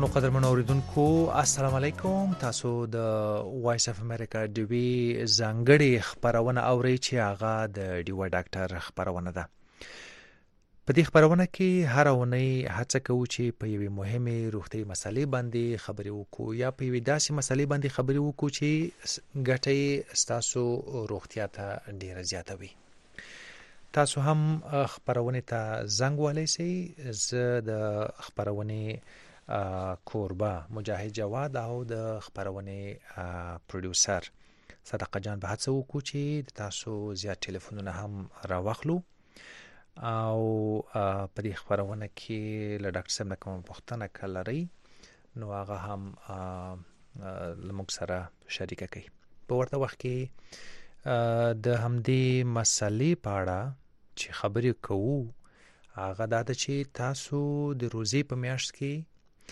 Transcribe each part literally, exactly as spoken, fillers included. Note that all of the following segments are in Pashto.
او قدرمنو اوریدونکو السلام علیکم. تاسو د وایس اف امریکا ډي وی زنګړي خبرونه اوري چې هغه د ډیو ډاکټر خبرونه ده. په دې خبرونه کې هر اونۍ هڅه کوو چې په یوې مهمه روغتي مسلې باندې خبرې وکړو یا په یوې داسې مسلې باندې خبرې وکړو چې ګټې ستاسو روغتیا ته ډیره زیاته وي. تاسو هم خبرونه ته زنګ ولې سي. زه د خبرونه کوربه مجاهد جواد او د خبرونه پروډوسر صدقه جان به هڅه وکړو چې تاسو زیات ټلیفونونه هم راوخلو او په دې خبرونه کې له ډاکټر صاحب کوم پوښتنه کولای نو هغه هم لموږ سره شریک کړي. په ورته وخت کې د همدې مسلې په اړه چې خبرې کوو هغه دا ده چې تاسو د روزي په میاشت کې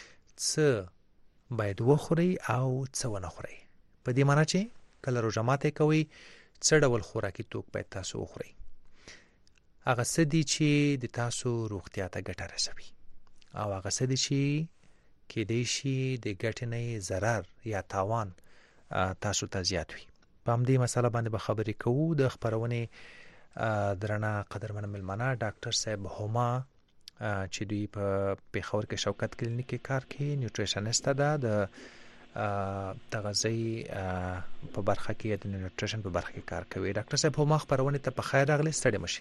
څه باید وخوري او څه ونه خوري. په دې معنی چې کله روزه ماته کوي څه ډول خوراکي توک باید تاسو وخوري. هغه څه دي چې د تاسو روغتیا ته ګټه رسوي او هغه څه دي چې کې دې شي د ګټې نه ضرر یا تاوان تاسو ته زیات وي. په همدې مسله باندې به خبرې کوو. د خبرونه درنه قدرمن ملمنه ډاکټر صاحب هما چې دوی په پیښور کې شوکت کلینیک کې کار کوي، نیوټریشنست ده، د تغذیه په برخه کې د نیوټریشن په برخه کې کار کوي. ډاکټر صاحب هما خبرونه ته په خیر راغلی. ستړي مشي.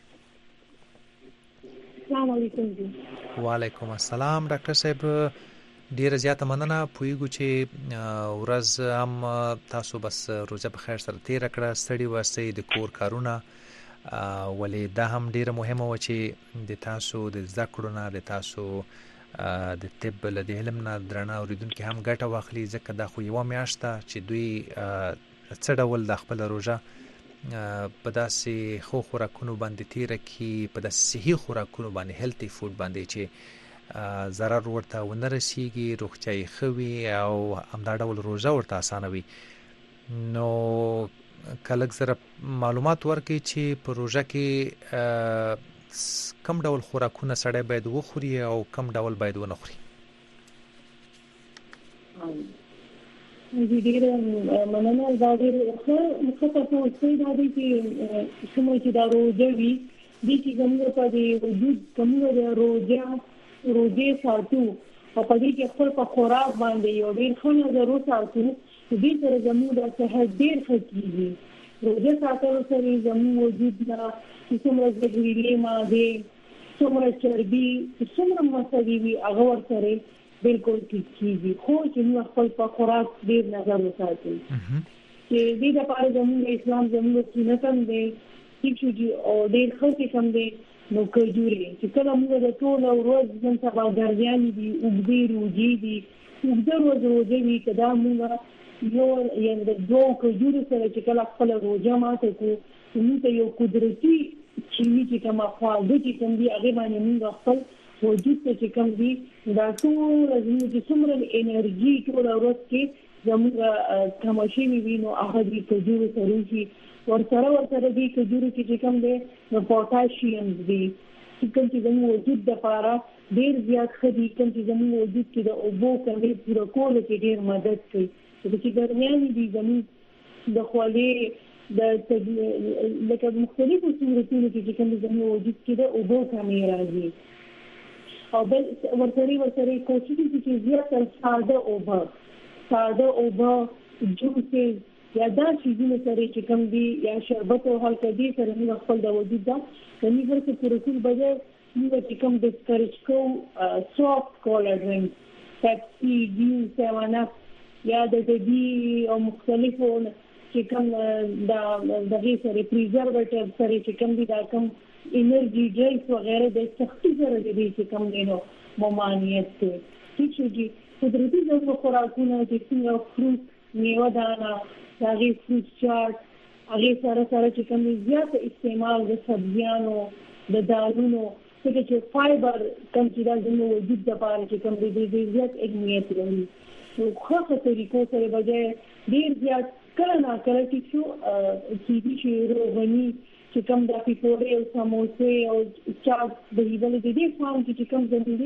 السلام علیکم. وعلیکم السلام. ډاکټر صاحب ډیره زیاته مننه. پویګو چې ورځ هم تاسو بس روزه په خیر سره تیر کړه، ستړي واسي د کور کارونه، ولې دا هم ډیره مهمه و چې د تاسو د ذکرونه د تاسو د طب له علم نه درنه اوریدونکو هم ګټه واخلي، ځکه دا خو یو میاشت چې دوی څه ډول د خپل روزه په داسې خو خوراکونو باندې تیر کی، په داسې صحي خوراکونو باندې هیلتي فود باندې چې ضرر ورته ونه رسیږي، روغتیاي خوي او همدا ډول روزه ورته اسانه وي. نو کله زره معلومات ورکړي چې په روزه کې کم ډول خوراکونه سړی باید وخوري او کم ډول باید ونه خوري. دې ډېر مننه. دا ډېر ښه مخکې په اوسې دا دي چې څومره چې دا روزه وي دې چې کومه په دې وجود کومه د روزه روزه ساتو او په دې کې خپل په خوراک باندې یو ډېر ښه نظر وساتو، دې سره زموږ د صحت ډېر ښه کېږي. روزه ساتلو سره زموږ وجود نه څومره زهرجن ماده، څومره چربي، څومره مسالې وي هغه ورسره بالکل ټیټ کېږي. خو چې موږ خپل په خوراک ډېر نظر وساتو چې دې لپاره زموږ اسلام زموږ سنت هم دی چې او ډېر ښه قسم دی. نو کجوري چې کله موږ د ټول ورځ نن سبا ګرځېدلې دي اوږدې روزې دي، اوږده ورځ روزې وي، که دا موږ یو یو د دوه کجوري سره چې کله خپل روزه ماته کوو موږ ته یو قدرتي چینی چې کومه خواږه چې کوم دي هغې باندې موږ خپل وجود ته چې کوم دي دا ټوله زموږ چې څومره انرژي ټوله ورځ کې زموږ کمه شوې وي نو هغه دې کجورو سره شي. ورسره ورسره دې کجورو کې چې کوم دی نو پوټاشیم دي چې کوم چې زموږ وجود دپاره ډېر زیات ښه دي، کوم چې زموږ وجود کې د اوبو کمې پوره کولو کې ډېر مدد کوي. چې ګرمیانې دي زموږ د خولې د لکه مختلفو صورتونو کې چې کوم زموږ وجود کې د اوبو کمې راځي. او بل ورسره ورسره کوشش وکړي چې زیات ساده اوبه ساده اوبه جوسز یا دا شیزونه سره چې کوم دي یا شربت او هلکه دي سره موږ خپل د وجود دا د نیور څخه پروتین بجای موږ چې کوم ډسکریج کوو سافت کولا ډرینک پیپسي ډیو سیون اپ یا د دې او مختلفو چې کوم دا دغه سره پریزرவேټیو سره چې کوم دي دا کوم انرژي ډرینکس وغیرہ د سختي سره دي چې کوم دي نو ممانعت کوي چې قدرتي ځینو خوراکونه چې څنګه فروټ، میوه دانه، هغه فروټ چاټ، هغه سره سره چې کوم زیات استعمال د سبزیانو د دالونو څخه چې فایبر کوم چې د زموږ وجود لپاره چې کوم دي زیات اهمیت لري. نو خاصه طریقو سره بجای ډیر زیات کله نه کله چې چې چې روغني چې کوم د پیپورې او سموسې او چاټ د دې د دې فارم چې کوم ځندې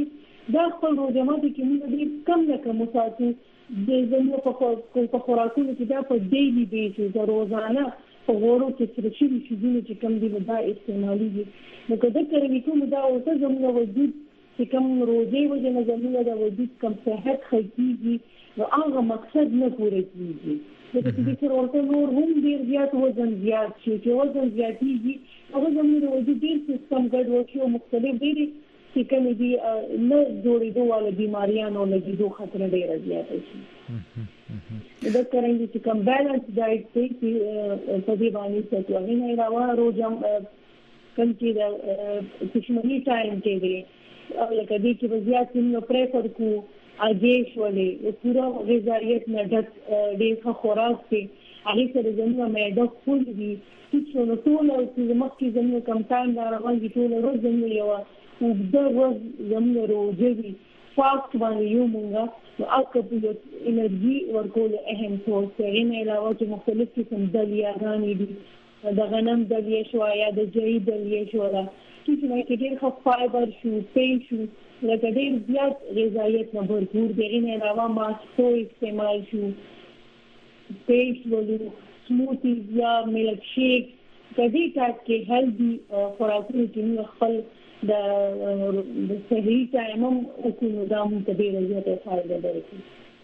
دا خپل روزه ماتي کې موږ ډېر کم نه کم ساتو د زموږ په خوراکونو کې دا په ډیلی بیسس د روزانه په غوړو کې څه شي چې چې کم دي دا استعمالي دي نو کله چې کوم دا اوسه زموږ وجود چې کوم روزي وجه نه زموږ د وجود کم صحت خېږي نو هغه مقصد نه پوره کیږي لکه چې څنګه ورته نور هم ډیر زیات وزن زیات شي چې وزن زیاتېږي هغه زموږ د وجود ډیر سیستم ګډ وشي او مختلف ډیر چې کوم دي نه جوړېدو والا بیماریانو لګېدو خطر ډیر زیات شي دا څنګه چې کوم بیلانس ډایټ چې په دې باندې څه کوي نه راوړو روزم کوم چې د سشمنی ټایم کې دی لکه دې چې زیات موږ پریفر کو اجیش ولې پورا غذایت نه ډک ډېر خوراک دی هغه سره زموږ معده فول دي چې نو ټول او چې مخکې زموږ کم ټایم دا روان دي ټول ورځ زموږ یو او دا ورځ زموږ روزي فاست باندې یو مونږه نو اکه انرژي ورکول اهم څه دی نه علاوه چې مختلف قسم دلیاګانې دي د غنم دلیه شو یا د جوی دلیه شو دا چې نه کې ډېر ښه فایبر شو پین شو لکه ډېر زیات غذایت نه بھرپور دی نه علاوه ماسکو استعمال شو پیش ولو سموتیز یا ملک شیک کدی ټاپ کې هیلدي خوراکونه چې خپل د صحیح ټایم او کوم دام ته ډېر زیات فائدہ لري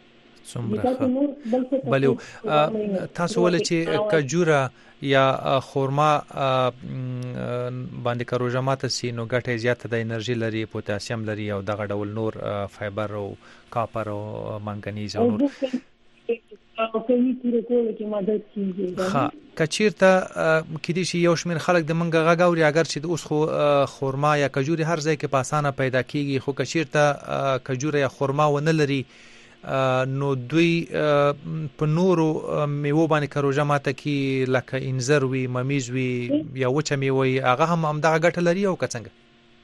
څومره بلو تاسو ول چې کجوره یا خورما باندې کروجه ماته سي نو ګټه زیاته د انرژي لري پوتاسیم لري او دغه ډول نور فایبر او کاپر او منګنیز او نور او کومي پوره کول کې مدد کیږي ها کچیرته کدي شي یو شمن خلک د منګه غاوري اگر چې اوس خو خورما یا کجوري هر ځای کې په اسانه پیدا کیږي خو کچیرته کجوره یا خورما ونه لري نو دوی په نورو میوه باندې کروجه ماته کی لکه انځر وی ممیز وی یا وچه میوه هغه هم همدغه ګټه لري او کڅنګ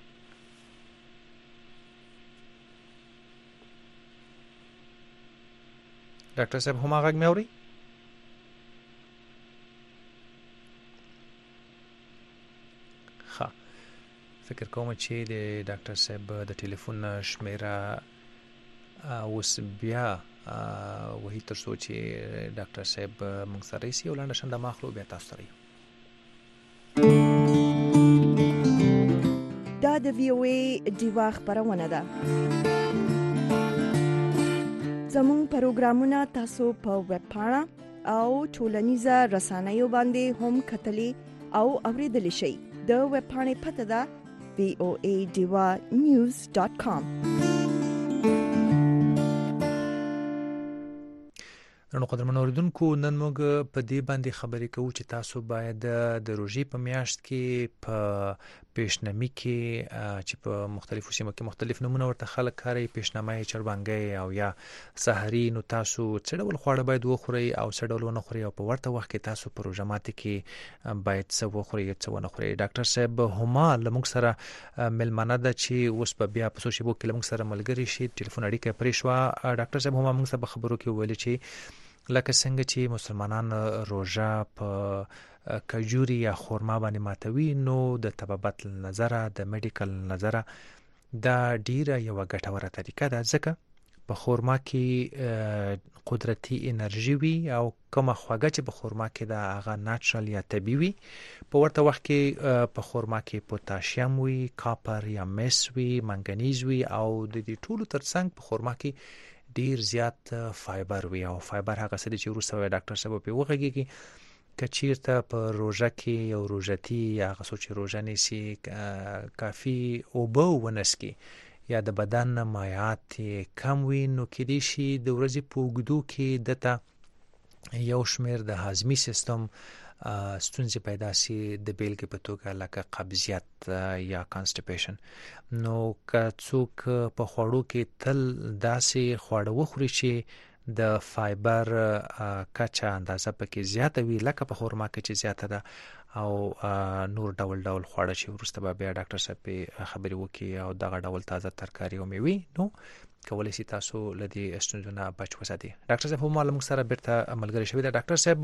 ډاکټر صاحب هم هغه مې اوري ها فکر کوم چې د ډاکټر صاحب د ټلیفون شمیره اوس بیا وਹੀ تر سوچي ډاکټر صاحب موږ سره یې ولانه شنده ماخلو بیا تاسو سره دا د وی او ای دیوا خبرونه ده زموږ پروګرامونه تاسو په ویب پاڼه او ټولنیزه رسنیو باندې هم کتلی او اوریدلی شئ د ویب پاڼې پته ده وی او ای دیوا نیوز ډاټ کام نو قدرمن اوریدونکو نن موږ په دې باندې خبرې کوو چې تاسو باید د روژې په میاشت کې په پیشنمی کې چې په مختلفو سیمو کې مختلف نمونه ورته خلک کاري پیشنمه چربانګي او یا سحری نو تاسو څه ډول خواړه باید وخورئ او څه ډول ونه خورئ او په ورته وخت کې تاسو په روژه ماتي کې باید څه وخورئ څه ونه خورئ ډاکټر صاحب هما لمغ سره ملمنه ده چې اوس په بیا په سوشي بو کې لمغ سره ملګری شي ټلیفون اړیکه پرې شو ډاکټر صاحب هما موږ سره خبرو کې ویل چې لکه څنګه چې مسلمانان روژه په کجوري یا خورما باندې ماتوي نو د طبابت نظره د میډیکل نظره دا ډیره یو ګټوره طریقه ده ځکه په خورما کې قدرتي انرژي وي او کومه خواږه چې په خورما کې دا هغه ناتشرل یا طبيعي وي په ورته وخت کې په خورما کې پوتاشیم وي کاپر یا مس وي منګنیز وي او د دې ټولو ترڅنګ په خورما کې ډیر زیات فایبر وي او فایبر هغه څه چې وروسته ډاکټر صاحب په وغږیږي کچیرته په روژه کې یو روژتي یا هغه څه چې روژه نیسي کافي اوبه ونسکي یا د بدن مایعات کم وي نو کېدای شي د ورځې په اوږدو کې دته یو شمیر د هاضمي سیستم ستونزې پیدا سي د بیلګې په توګه لکه قبضیت یا کانسټیپیشن نو که څوک په خوړو کې تل داسې خواړه وخوري چې د فایبر کچه اندازه پکې زیاته وي لکه په خورما کې چې زیاته ده او نور ډول ډول خواړه چې ورسته به بیا ډاکټر صاحب په خبرې وکړي او دغه ډول تازه ترکاری او میوه نو کولای شي تاسو لدی استندونه بچ وساتئ ډاکټر صاحب هم معلومه سره بیرته عملګری شوی دی ډاکټر صاحب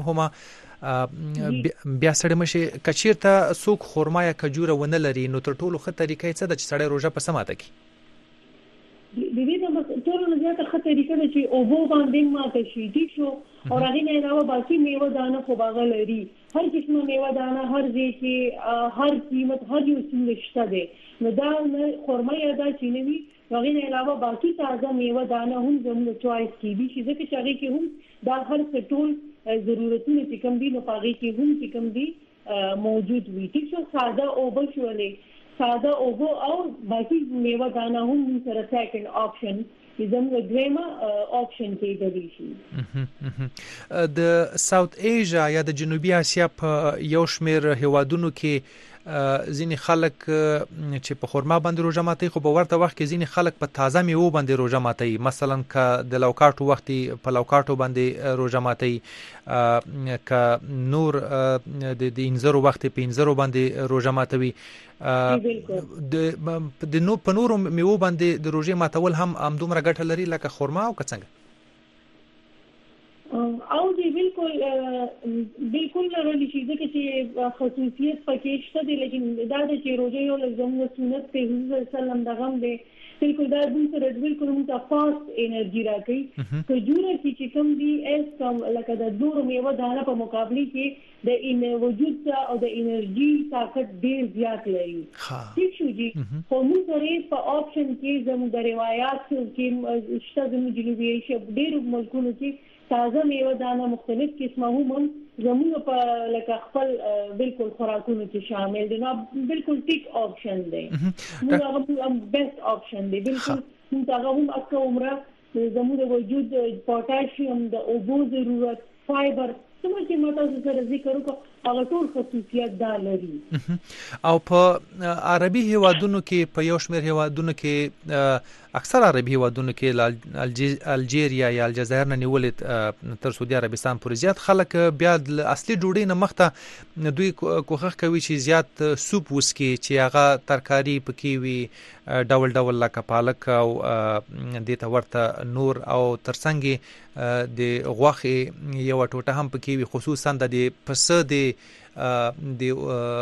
هم بیا سره مشي کچیرته سوق خورما یا کجوره ونه لري نو تر ټولو ښه طریقې څه د چړې روزه په سماته کې د دې د ټول نه زیاته ښه طریقه ده چې اوبو باندې ماته شي ټیک شو او هغه نه علاوه باقي میوه دانه خو باغ لري هر قسمه میوه دانه هر ځای کې هر قیمت هر یو څه شته دي نو دا خرما یا دا چینوي هغه نه علاوه باقي تازه میوه دانه هم زموږ چوایس کې دي چې ځکه چې هغه کې هم دا هر څه ټول ضرورتونه چې کوم دي نو هغه کې هم چې کوم دي موجود وي ټیک شو ساده اوبه شولې ساده اوبو او باقي میوه دانه هم سره سیکنډ آپشن زموږ دویمه آپشن کې دی شي د ساوث ایشیا یا د جنوبي اسیا په یو شمېر هیوادونو کې ځینې خلک چې په خرما باندې روژه ماتي خو په ورته وخت کې ځینې خلک په تازه میوه باندې روژه ماتي مثلا ک د لوکاټو وخت په لوکاټو باندې روژه ماتي ک نور د د انځرو وخت په انځرو باندې روژه ماتوي د د نو په نورو میوه باندې د روژې ماتول هم هم دومره ګټه لري لکه خرما او څنګه او دی بالکل بالکل لري چې ځکه چې خصوصیت پکې شته دي لیکن دا د چې روزه یو لزمه سنت په حضور سلام دغم دی بالکل دا د سره بالکل موږ فاست انرژي راکړي که جوړه چې کوم دی اس کوم لکه د دورو میوه دانه په مقابله کې د ان وجود او د انرژي طاقت ډیر زیات لري ٹھیک شو جی خو موږ سره په آپشن کې زموږ د روایت کې شته زموږ جنوبي ایشیا ډیر ملکونو کې تازه میوه دانه مختلف قسمه هم زموږ په لکه خپل بالکل خوراکونو کې شامل دي نو بالکل ټیک آپشن دی موږ هغه بیسټ آپشن دی بالکل موږ هغه هم اکه عمره زموږ وجود پوتاشیم د اوبو ضرورت فایبر څومره چې ماته سره ذکر وکړو هغه ټول خصوصیات دا لري او په عربي هیوادونو کې په یو شمېر هیوادونو کې اکثر عربي هیوادونو کې الجیریا یا الجزایر نه نیولې تر سعودي عربستان پورې زیات خلک بیا د اصلي ډوډۍ نه مخته دوی کوښښ کوي چې زیات سوپ وسکي چې هغه ترکاری پکې وي ډول ډول لکه پالک او د ته ورته نور او ترڅنګ د غوښې یو ټوټه هم پکې وي خصوصا د پسه د د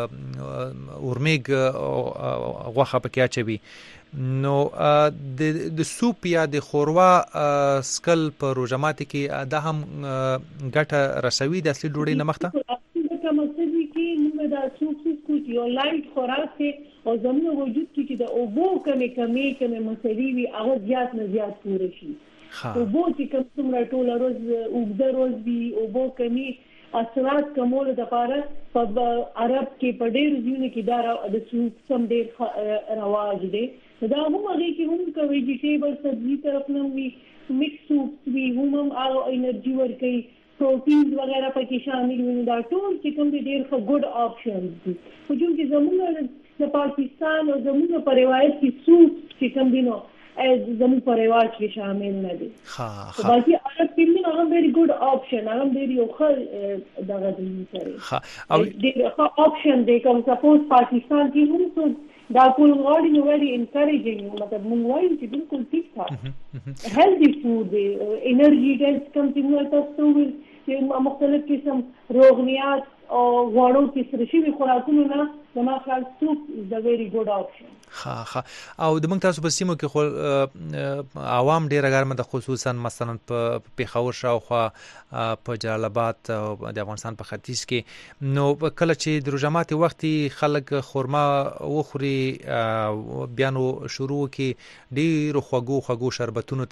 اورمیګ غوښه پکې اچوي نو د د سوپ یا د خوروا سکل په روژه ماتي کې دا هم ګټه رسوي د اصلي ډوډۍ نه مخته کوم څه دي چې موږ دا سوپ سکو یو لایټ خوراک او زموږ وجود کې د اوبو کمې کمې کمې مسلې وي هغه زیات نه زیات پوره شي اوبو چې کوم څومره ټول روز اوږده روز وي اوبو کمې اثرات کمول د لپاره په عرب کې په ډېر ځینو کې دا د سوپ سم ډېر رواج دی دا هم هغه کې هم کوي ویجیټیبل سبزی طرف نه وي مکس سوپ وي هم هم انرژي ورکوي پروټینز وغیرہ پکې شامل وي دا ټول چې کوم دي ډېر ښه ګډ آپشنز دي خو چې زموږ د پاکستان او زموږ په روایت کې سوپ چې کوم دي نو زموږ په رواج کې شامل نه دي ها ها باقي عرب کې هغه ډېر ګډ آپشن هغه ډېر یو ښه دغه دي سره ها او ډېر ښه آپشن دی کوم سپوز پاکستان کې هم څو دا کول غواړي نو ویری انکریجینګ مطلب موږ وایو چې بالکل ټیک ټاک هیلدي فود دی انرژي ډیټس کوم چې موږ تاسو چې مختلف قسم روغنیات او غوړو کې سره شي خوراکونه نه زما خیال سوپ از د ویری ګډ آپشن ها ها او د موږ تاسو په سیمو کې خو عوام ډیره ګرمه د خصوصا مثلا په پیښور شاوخوا په جلال آباد او د افغانستان په ختیځ کې نو کله چې د روژه ماتي وخت خلک خرما وخوري بیا نو شروع کې ډیرو خوږو خوږو شربتونو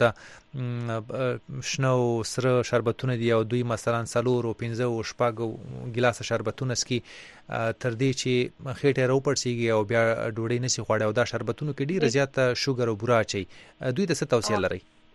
ته شنو سره شربتونه دي او دوی مثلا سلور او پنځه او شپږ ګلاس شربتونه سکي تر دې چې خېټه راوپړسیږي او بیا ډوډۍ نشي خوړای او دا شربتونو کې ډیره زیاته شوګر او بوره اچي دوی ته څه توصیه لري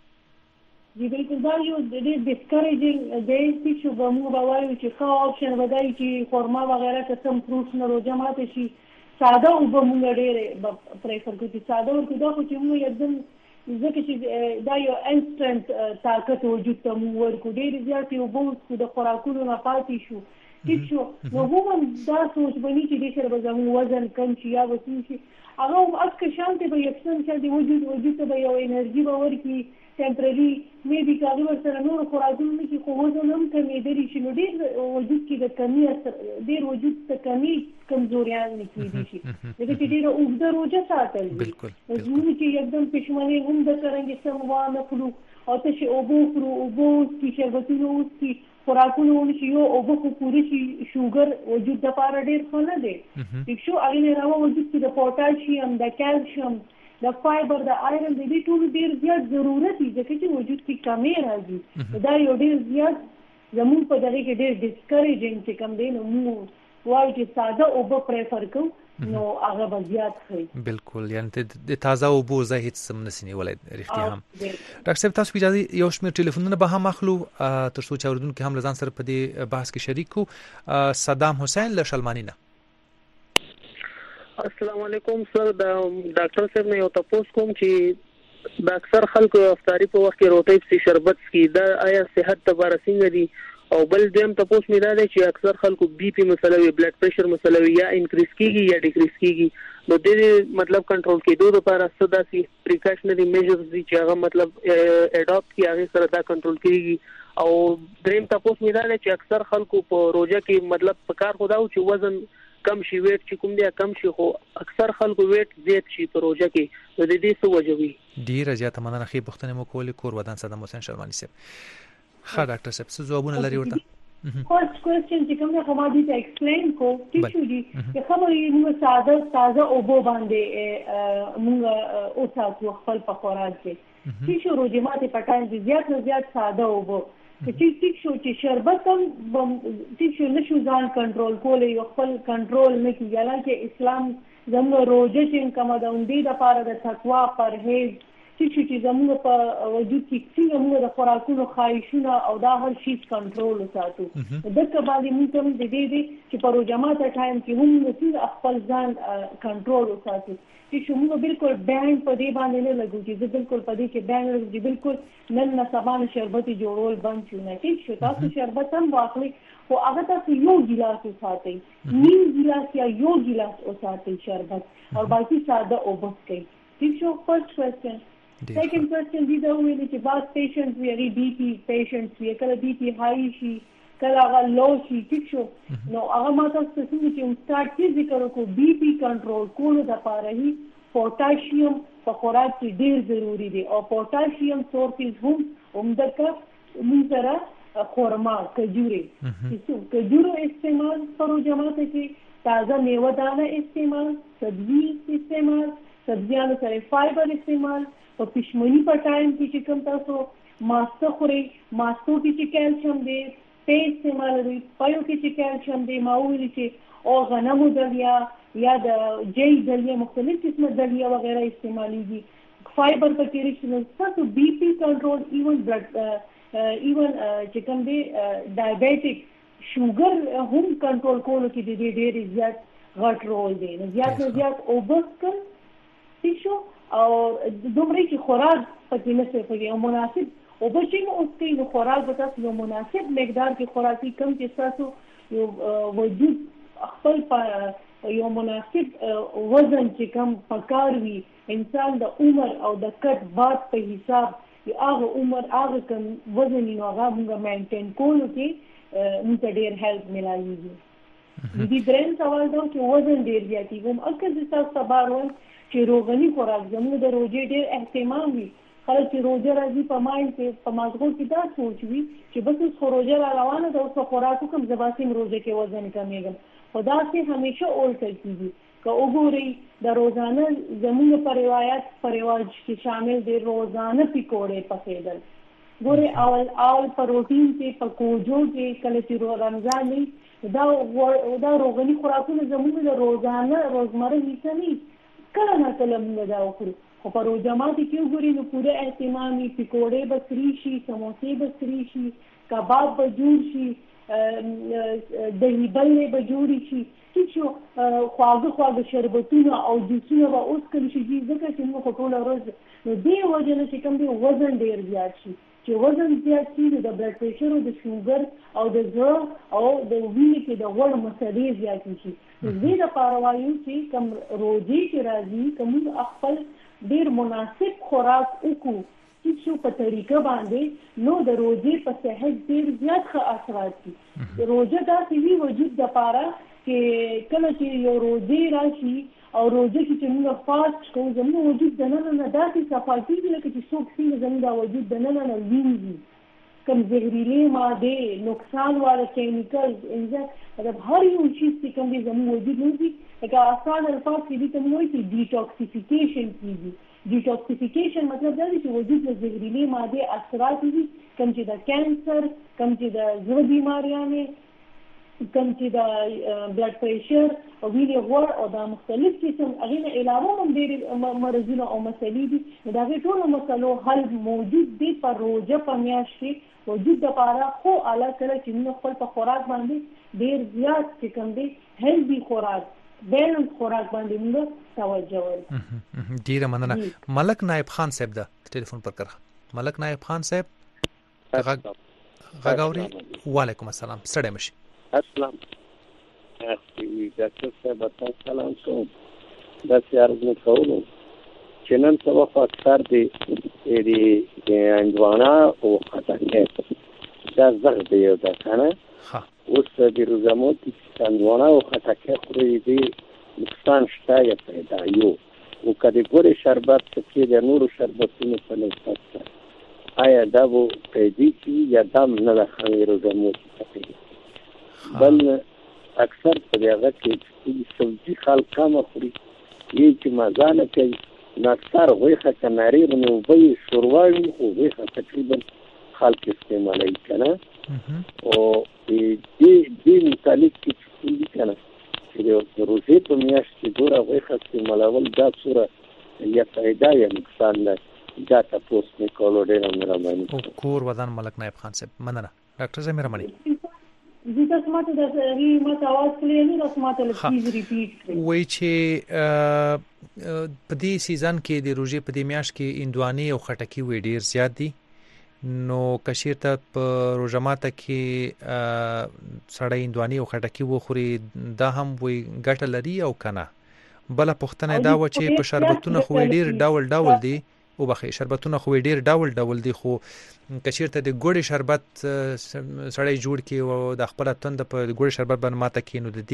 دی بالکل دا یو د دې ډیسکریجینګ دی چې موږ وایو چې ښه آپشن ودای چې خرما وغیرہ قسم فروټس نه روزه ماته شي ساده او به موږ ډېر پریفر کوو چې ساده ورکو دا خو چې موږ یکدم ځکه چې دا یو انسټنټ طاقت وجود ته موږ ورکو ډېر زیات یو بوس د خوراکونو نه پاتې شو ٹھیک شو نو هم دا سوچ بني چې د سره به زموږ وزن کم شي یا وسیم شي هغه هم اکه شانته به یکسن چې د وجود وجود ته یو انرژي باور کی ټمپرری مې به کاغذ سره نور خوراکونه کې خو وزن هم کمېدلی شي نو ډېر وجود کې د کمی اثر ډېر وجود ته کمی کمزوریان نکېدی شي لکه چې ډېره اوږده روژه ساتل دي زموږ چې یکدم پښمنۍ هم د څرنګې سم وانه خورو او تشې اوبه وخورو اوبه وڅښي شربتونه وڅښي خوراکونه ونشي یو اوبه خو پوره شي شوګر وجود دپاره ډېر ښه نه دی ټیک شو هغې نه علاوه وجود کې د پوټاشیم د کیلشیم د فایبر د آیرن د دې ټولو ډېر زیات ضرورت دی ځکه چې وجود کې کمې راځي دا یو ډېر زیات زموږ په دغې کې ډېر ډسکریجنګ چې کوم دی نو موږ وایو چې ساده اوبه پریفر کوو نو هغه به زیات ښه بالکل یعنې د تازه اوبو ځای هېڅ څه هم نسي نیولی رښتیا هم ډاکټر صاحب تاسو اجازه یو شمېر ټلیفونونه به هم اخلو تر څو چې اورېدونکي هم له ځان سره په دې بحث کې شریک کړو صدام حسین له شلماني نه السلام علیکم سر د ډاکټر صاحب نه یو تاسو کوم چې د اکثر خلکو افطاری په وخت کې روټۍ په شربت کې دا آیا صحت لپاره څنګه دي او بل دیم تاسو مې دا دی چې اکثر خلکو بي پی مسله وي بلډ پریشر مسله وي یا انکریز کیږي یا ډیکریز کیږي نو د دې مطلب کنټرول کېدو لپاره څه داسې پریکاشنري میجرز دي چې هغه مطلب اډاپټ کړي هغه سره دا کنټرول کیږي او دریم تاسو مې دا دی چې اکثر خلکو په روزه کې مطلب په کار خو دا و چې وزن کم شي ویټ چې کوم دی کم شي خو اکثر خلکو ویټ زیات شي په روزه کې نو د دې څه وجه وي ډیره زیاته مننه خې پوښتنې مو کولې کور ودان صدام حسین شلماني صاحب ښه ډاکټر صاحب څه ځوابونه لري ورته فرست کوېسچن چې کوم دی خو ما دې ته ایکسپلین کو ټیک شو دي چې خبرې موږ ساده تازه اوبه باندې موږ اوساتو خپل په خوراک کې ټیک شو روژې ماتې په ټایم کې زیات نه زیات ساده اوبه چې ټیک شو چې شربت هم ټیک شو نه شو ځان کنټرول کولی یو خپل کنټرول نه کېږي حالانکه اسلام زموږ روژه چې کومه ده همدې دپاره د تقوا پرهیز ټیک شو چې زموږ په وجود کې څنګه موږ د خوراکونو خواهشونه او دا هر شي کنټرول وساتو دغه باندې موږ هم د دې دی چې په روژه ماته ټایم کې هم څنګه خپل ځان کنټرول وساتو چې موږ بالکل بینډ په دې باندې نه لګو چې زه بالکل په دې کې بینډ لګو چې بالکل نن نه سبا نه شربت جوړول بند شو نه ټیک شو تاسو شربت هم واخلئ خو هغه تاسو یو ګیلاس وساتئ نیم ګیلاس یا یو ګیلاس وساتئ شربت او باقي ساده اوبه څښئ ټیک شو فرست کوېسچن سیکنډ کوېسچن دې دا وویلې چې بعض پیشنټس وي هغې بي پي پیشنټس وي کله بي پي هاي شي کله هغه لو شي ټیک شو نو هغه ما تاسو ته څنګه چې سټارټ کې ذکر وکړو بي پي کنټرول کولو دپاره یې پوټاشیم په خوراک کې ډېر ضروري دی او پوټاشیم سورسز هم همدغه موږ سره خورما کجورې کجورو استعمال په روژه ماته کې تازه میوه دانه استعمال سبزي استعمال سبزیانو سره فایبر استعمال په پښمني په ټایم کې چې کوم تاسو ماسته خورئ ماستو کې چې کیلشیم دی پی استعمالوي پایو کې چې کیلشیم دی ما وویلي چې او غنمو دلیا یا د جی دلیا مختلف قسمه دلیا وغیره استعمالیږي فایبر په کې رښتینی تاسو بي پي کنټرول ایون بلډ ایون چې کوم دی ډایبیټک شوګر هم کنټرول کولو کې د دې ډېر زیات غټ رول دی نو زیات نه زیات اوبه څښل ٹھیک شو او دومره چې خوراک پکې نه صرفوي او مناسب اوبه چې مو اوس کوي نو خوراک به تاسو یو مناسب مقدار کې خوراکي کم چې تاسو یو وجود خپل په یو مناسب وزن چې کم پکار وي انسان د عمر او د کټ باد په حساب هغه عمر هغه کم وزن نو هغه موږ مینټین کولو کې موږ ډېر هیلپ ملایږي د دې درېم سوال دا چې وزن ډېر زیاتېږي هم اکثر د تاسو سبا روان چې روغني خوراک زموږ د روژې ډېر اهتمام وي خلک چې روژه راځي په مایند کې په مازغو کې دا سوچ وي چې بس اوس خو روژه را روانه ده اوس خوراک وکړم زه به سیم روژه کې وزن کمیږم خو داسې همیشه اولټه کېږي که وګورئ د روزانه زموږ په روایت په رواج کې شامل دی روزانه پکوړې پخېدل ګورئ اول اول په روټین کې په کوجو کې کله چې رمضان وي دا دا روغني خوراکونه زموږ د روزانه روزمره حصه نه کله نه کله موږ دا وکړو خو په روژه ماتې کې وګورئ نو پوره اهتمام وي پکوړې به سري شي سموسې به سري شي کباب به جوړ شي دهي بلې به جوړې شي ټیک شو خواږه خواږه شربتونه او جوسونه به اوس کله شي ځکه چې موږ خو ټوله ورځ نو دې وجه نه چې کوم دی وزن ډېر زیات شي چې وزن زیات شي نو د بلډ پریشر او د شوګر او د زړه او د وینې کې د غوړ مسلې زیاتې شي نو دې دپاره وایو چې کوم روژې چې راځي که موږ خپل ډېر مناسب خوراک وکړو چې په طریقه باندې نو د روزې په صحت ډیر زیات ښه اثرات دي. روزه داسې وی وجود د پاره چې کله چې یو روزې راشي او روزه چې موږ فاست کوو زموږ وجود د نن نه داسې صفا کیږي لکه چې څوک څنګه زموږ وجود د نن نه ویني کم زهريلي ماده نقصان والا کیمیکلز انځه مطلب هر یو شی چې کوم دي زموږ وجود نه دي لکه آسان الفاظ کې دي ته موږ چې ډیټاکسیفیکیشن کیږي. ډیټاکسیفیکیشن مطلب دا دی چې وجود له زهريلي ماده اثرات دي کوم چې د کانسر کوم چې د زړه بیماریانه کوم چې د بلډ پریشر او وینې غوړ او د مختلف قسم هغه نه علاوه هم ډېر مرزونه او مسلې دي دا غي ټول مسلو حل موجود دي پر روزه په میاشت کې وجود د پاره خو اعلی کړه چې موږ خپل په خوراک باندې ډېر زیات چې کوم دي هیلدي خوراک بیلنس خوراک باندې موږ توجه ورکړو. ډیره مننه. ملک نائب خان صاحب دا ټلیفون پر کړه. ملک نائب خان صاحب غاغوري. وعلیکم السلام. ستړي مشي. السلام ډاکټر صاحب تاسو سلام کوم. دا سیارز نه کوم چې نن سبا فاکتار دی دی انځوانا او خطرناک دا زغ دی یو دا کنه ها اوس د روزمو چې انځوانا او خطرناک خوري دی نقصان شته یا پیدا یو او کله ګوري شربت چې د نورو شربتونو په نسبت آیا دا وو پیدا کی یا دم نه د خمیر روزمو بل اکثر په هغه کې سبزی خلک کم خوري یی چې مزانه کوي ناکثر غوښه کناري نو به شورواوي خو غوښه تقریبا خلک استعمالوي کنه او دې دې متعلق چې کنه چې روزي په میاشت کې ډوره غوښه استعمالول دا صوره یا فائدہ یا نقصان نه دا تاسو نه کولو ډېر مهرباني. کور ودان ملک نائب خان صاحب مننه. ډاکټر صاحب مهرباني. زه تاسو ماته د هغه ماته आवाज کړی نه تاسو ماته پلیز ریپیټ کړئ. وای چې په دې سیزن کې د روزي په دې میاشت کې اندواني او خټکی وې ډیر زیات دي نو کشیر ته په روزماته کې سړی اندواني او خټکی وخوري دا هم وې ګټه لري او کنه. بل پښتنه دا و چې په شربتونو خو ډیر ډول ډول دي او بخې شربتونه خو ډیر ډول ډول دي خو کشیر ته د ګوړې شربت سړی جوړ کی او د خپل توند په ګوړې شربت باندې ماته کینو د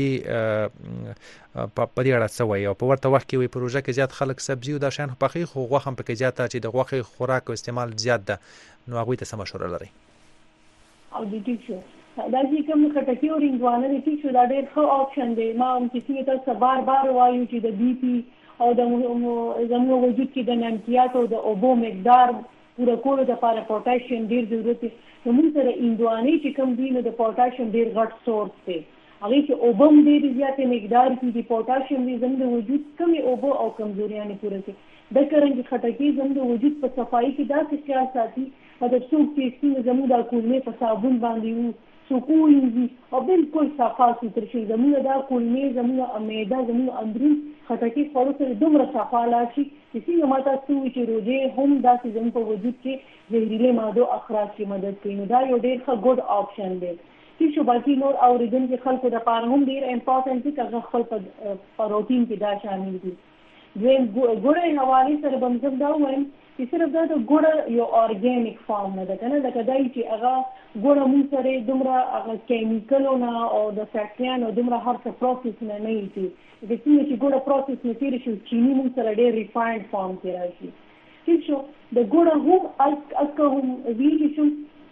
دې په پدې اړه څه وایي او په ورته وخت کې وي پروژه کې زیات خلک سبزی او د شان پخې خو غوښه هم پکې زیاته چې د غوښې خوراک او استعمال زیات ده نو هغه ته سم مشوره لري. او د دې شو دا چې کوم خټکی او رنګوانه دي چې دا ډېر ښه آپشن دی. ما هم چې تاسو بار بار وایو چې د بي پي او د زموږ وجود کې د نمکیات او د اوبو مقدار پوره کولو لپاره پوتاشیم ډیر ضرورت دی. نو موږ سره اندواني چې کوم دی نو د پوتاشیم ډیر غټ سورس دی. هغه چې اوبو ډیر زیات مقدار کې د پوتاشیم دی زموږ وجود کمی اوبو او کمزوریانه پوره کوي. د کرنج خټکی زموږ وجود په صفایي کې داسې خیال ساتي مطلب څوک چې زموږ د کولمې په صابون باندې وو سکون او بالکل صفا سوتر شي زموږ د کولمې زموږ معده زموږ اندرون خټکی خورو سره دومره صفا لاشي چې څنګه ماته څو چې روزه هم داسې زموږ په وجود کې زهريله ماده اخراج کې مدد کوي. نو دا یو ډېر ښه ګډ آپشن دی. چې شو باقي نور اوریدن کې خلکو د پاره هم ډېر امپورټنت دي چې خپل په روټین کې دا شامل دي. دویم ګوړې حواله سره بمزم دا وایم چې صرف دا د ګوړه یو اورګانیک فارم نه ده کنه لکه دای چې هغه ګوړه مون سره دومره هغه کیمیکلونه او د فیکټریانو دومره هر څه پروسس نه نه ایږي د څنګه چې ګوړه پروسس نه کیږي چې چینی مون سره ډېر ریفاینډ فارم کې راځي. چې شو د ګوړه هم از کوم ویل شو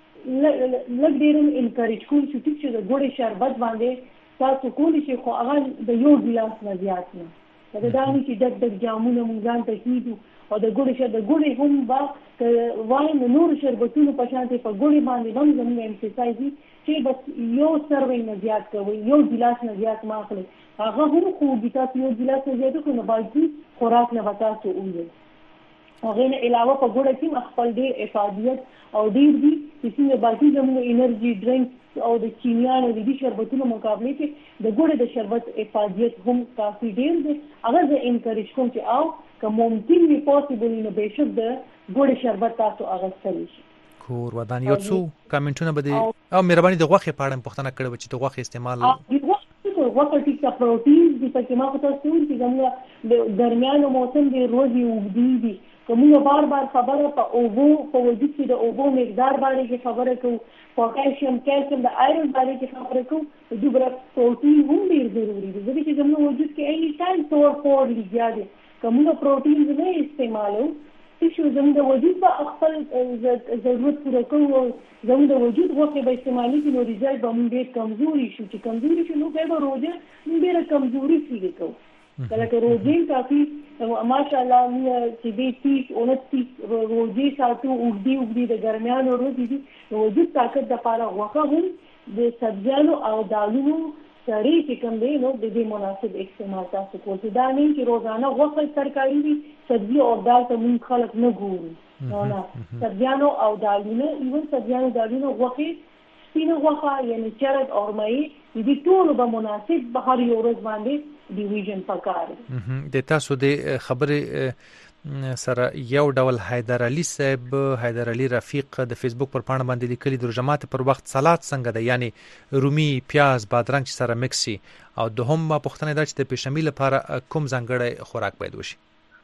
لږ ډېر انکریج کوم چې چې د ګوړې شربت باندې تاسو کولی شئ خو هغه د یو ګلاس نه زیات نه دا دا چې د د جامونو مونږ ته کیدو او د ګوړې شه د ګوړې هم با وای نو نور شربتونو په شان ته په ګوړې باندې هم زموږ امفسایز چې بس یو سروي نه زیات کوي یو ګلاس نه زیات ماخلي هغه هم خو د تاسو یو ګلاس نه زیات کو نه باقي خوراک نه وتا ته وي. هغه نه علاوه په ګوړه کې خپل ډېر افادیت او ډېر دي چې باقي زموږ انرژي ډرینک او د چینیانو د دې شربتونو مقابله کې د ګوړې د شربت افادیت هم کافي ډېر دی. هغه زه انکریج کوم چې او که ممکن وي پوسیبل نو بهشکه د ګوړې شربت تاسو اغوستلی شي. کور ودان یو څو کمنټونه به دي او مهرباني د غوښې په اړه پوښتنه کړې چې د غوښې استعمال غوښه ټیک ته پروټین دي پکې ما خو تاسو ویل چې زموږ د درمیانو موسم دی روزي وګدي دي کومه بار بار خبره په اوبو په وجود کې د اوبو مقدار باندې خبره کوو، پوټاشیم، کلسیم، د آیرون باندې خبره کوو، دوبره پروټین هم ډیر ضروری دی ځکه چې زموږ وجود کې اي ټایم تور فور لګیا دي. کومه پروټین نه استعمالو چې زموږ د وجود په خپل ضرورت پوره کوو، زموږ د وجود غوښه به استعمالي کې نو ریزلټ به موږ ډیر کمزوري شو، چې کمزوري شو نو به روزه موږ ډیر کمزوري فیل کوو. کله که روزې کافي ماشاءالله چې دې تیس اونتیس روزې ساتو اوږدې اوږدې د ګرمیانو ورځې دي، د وجود طاقت دپاره غوښه هم د سبزیانو او دالونو سړی چې کوم دی نو د دې مناسب استعمال تاسو کول. دا نه چې روزانه غوښه ترکاري وي، سبزي او دال ته موږ خلک نه ګورو، نو نه، سبزیانو او دالونه ایون سبزیانو دالونه غوښې سپینه غوښه یعنی چرګ او ماهي د دې ټولو به مناسب به هر یو ورځ باندې ډیویژن پکار د تاسو د خبرې سره یو ډول حیدر علي صاحب حیدر علي رفیق د فیسبوک پر پاڼه باندې لیکلي د رجمات پر وخت سلاد څنګه ده، یعنی رومي، پیاز، بادرنګ سره مکس شي، او دوهم پوښتنه ده چې د پیشمي لپاره کوم ځانګړی خوراک باید وشي.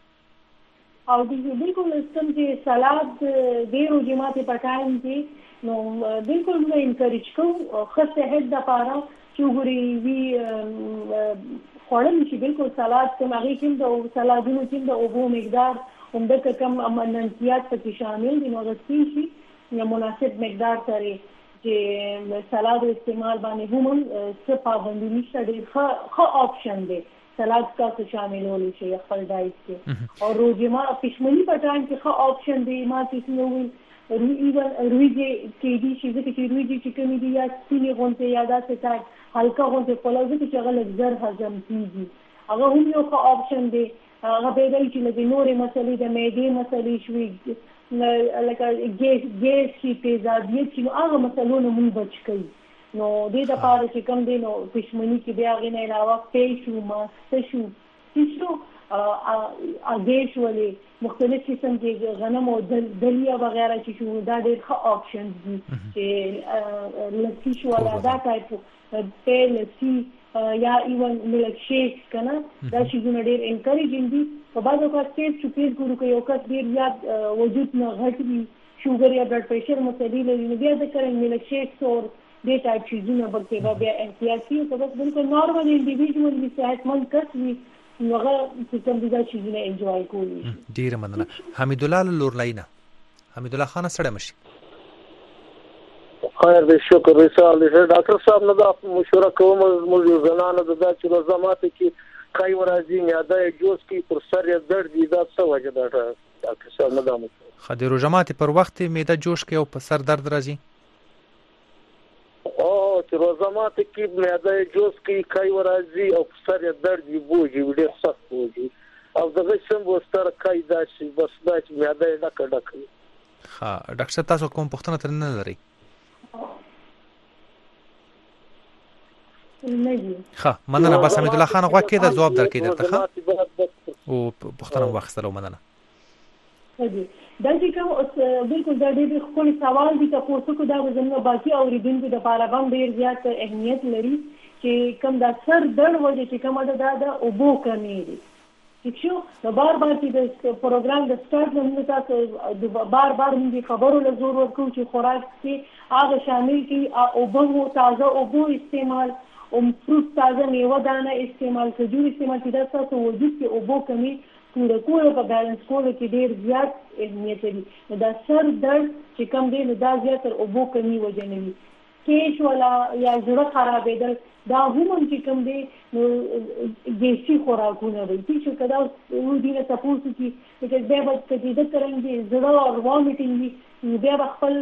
او د بالکل سم چې سلاد د رجمات په ټایم کې نو بالکل موږ انکریج کوو خاص صحت لپاره چې ګوري وی خوړل شي. بالکل سلاد کوم هغه کې د سلادونو کې د اوبو مقدار همدغه کم امنیت پکې شامل دي، نو غوښتي شي یا مناسب مقدار سره چې سلاد استعمال باندې هم څه پابندي نشته، ډېر ښه ښه آپشن دی سلاد کا څه شاملول شي خپل ډایټ کې. او روزما پښمنی په ټایم کې ښه آپشن دی. ما چې نو ویل ایون رویږي کې دي چې ځکه چې رویږي چې کومې دي یا سپینې غونډې یا داسې ټایم هلکه غونډې پلاو ځکه چې هغه لږ زر هضم کېږي، هغه هم یو ښه آپشن دی. هغه بېدل چې لږې نورې مسلې د معدې مسلې شوي لکه ګیس ګیس شي، تیزابیت شي، نو هغه مسلو نه مونږ بچ کوي. نو دې دپاره چې کوم دی نو پښمني کې بیا هغې نه علاوه پی شو، ماسته شو، څه شو، اګې شولې، مختلف قسم کې غنم او دلیا وغیرہ چې شو، دا ډېر ښه آپشنز دي. چې لسی شو ولا دا ټایپ پی لسی یا ایون ملک شیک که نه، دا شیزونه ډېر انکریجنګ دي. په بعض اوقات کیس چې پیس ګورو که یو کس ډېر زیات وجود نه غټ وي، شوګر یا بلډ پریشر مسلې لري، نو بیا ذکر ملک شیکس او دې ټایپ شیزونه بلکې به بیا احتیاط کړي. که بس بالکل نارمل انډیویژوال وي، صحتمند کس وي، نو هغه چې کوم دي دا شیزونه انجوای کولی شي. ډېره مننه. حمیدالله له لورلاینه، حمیدالله خانه سړی مشي. خیر دی، شکر رسال دی. ډاکټر صاحب نه دا مشوره کوم موږ یو زنانه د دا چې روزمات کې کای ورځي معده جوز کې پر سر یې درد دي، دا څه وجه ده ډاکټر صاحب؟ نه دا مشوره خو د روزمات پر وخت معده جوش کې او په سر درد راځي. او چې روزمات کې معده جوز کې کای ورځي او پر سر یې درد دی، بوجي ډېر سخت بوجي، او دغه سم وستر کای دا شي بس دا چې معده ډکه ډکه. ها ډاکټر صاحب تاسو کوم پوښتنه تر نه لري؟ ها مننه. بس حمید الله خان غوا کې دا جواب درکې درته ښه او پوښتنه واخیستلو. مننه. دا چې کوم بالکل دا ډېر خپل سوال دي تاسو کو دا زموږ باقي اوریدونکو د لپاره هم ډېر زیات اهمیت لري چې کوم دا سر درد وجه چې کومه ده دا اوبو کمی دي. ٹھیک شو؟ نو بار بار چې د پروګرام د سٹارټ نه تاسو بار بار موږ خبرو له زور ورکو چې خوراک کې هغه شامل کړي اوبو، تازه اوبو استعمال، او فروټ، تازه میوه دانه استعمال، کجور استعمال، چې دا تاسو وجود کې اوبو کمی پوره کول په بیلانس کولو کې ډېر زیات اهمیت لري. نو دا سر درد چې کوم دی نو دا زیاتره اوبو کمی وجه نه وي. کیش ولا یا زړه خرابېدل دا هم چې کوم دی نو ګیسي خوراکونه وي. ٹھیک شو؟ که دا اوس دي نه تپوس وکړي چې بیا به که دیده کرنګي زړه او وامیټینګ وي، نو بیا به خپل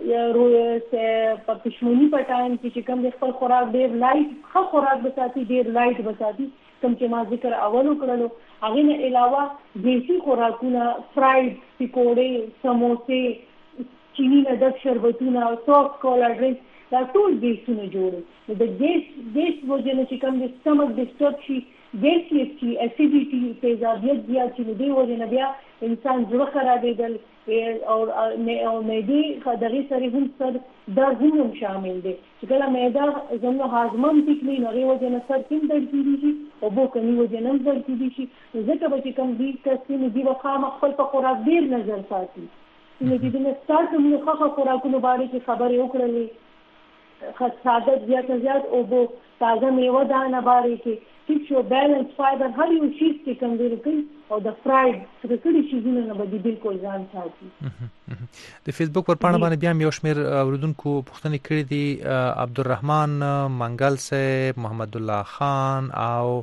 په پښمني په ټایم کې چې کوم دی خپل خوراک ډېر لایټ ښه خوراک به ساتي، ډېر لایټ به ساتي، کوم چې ما ذکر اول وکړلو. هغې نه علاوه ګیسي خوراکونه، فرایډ، پکوړې، سموسې، چیني نه ډک شربتونه، سافټ کولا ډرنکس، دا ټول ګیسونه جوړوي. نو د ګیس ګیس وجه نه چې کوم د سټمک ډسټرب شي، ګیس شي، اسیډیټي، تیزابیت زیات شي، نو دې وجه نه بیا انسان زړه خرابېدل او او معدې دغه سره هم سر درد هم شامل دي چې کله معده زموږ هاضمه تکلی نه وجه نه سر کې درد کیږي او بو کني وجه نه درد کیږي ځکه به چې کوم دي کسي دی وخامه خپل په خوراک ډیر نظر ساتي نو چې د ستارت موږ خاصه خوراکونو باندې چې خبرې وکړلې خاصه زیات زیات او بو تازه میوه دانه باندې کې ټیک شو بیلنس فایبر هر یو شی چې کوم دی کوي او د فرایډ څه کړي شي نه به بالکل ځان ساتي. د فیسبوک پر پاڼه باندې بیا یو شمېر اوریدونکو پوښتنې کړې دي. عبدالرحمن منګل صاحب، محمد الله خان او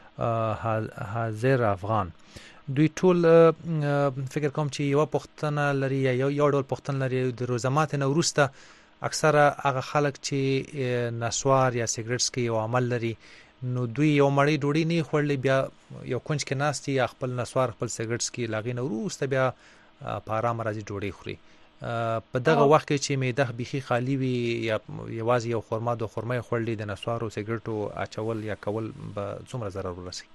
حاضر افغان دوی ټول فکر کوم چې یو پوښتنه لري یا یو ډول پوښتنه لري د روزمات نه وروسته اکثره هغه خلک چې نسوار یا سیګریټ څکي او عمل لري نو دوی یو مړی ډوډۍ نه خورلې بیا یو کونج کې ناستي یا خپل نسوار خپل سیګریټ څکي لاغې نه وروسته بیا په آرام راځي ډوډۍ خوري. په دغه وخت کې چې معده بیخي خالی وي یا یوازې یو خرما دو خرما خورلې د نسوار او سیګریټو اچول یا کول به څومره ضرر ورسي؟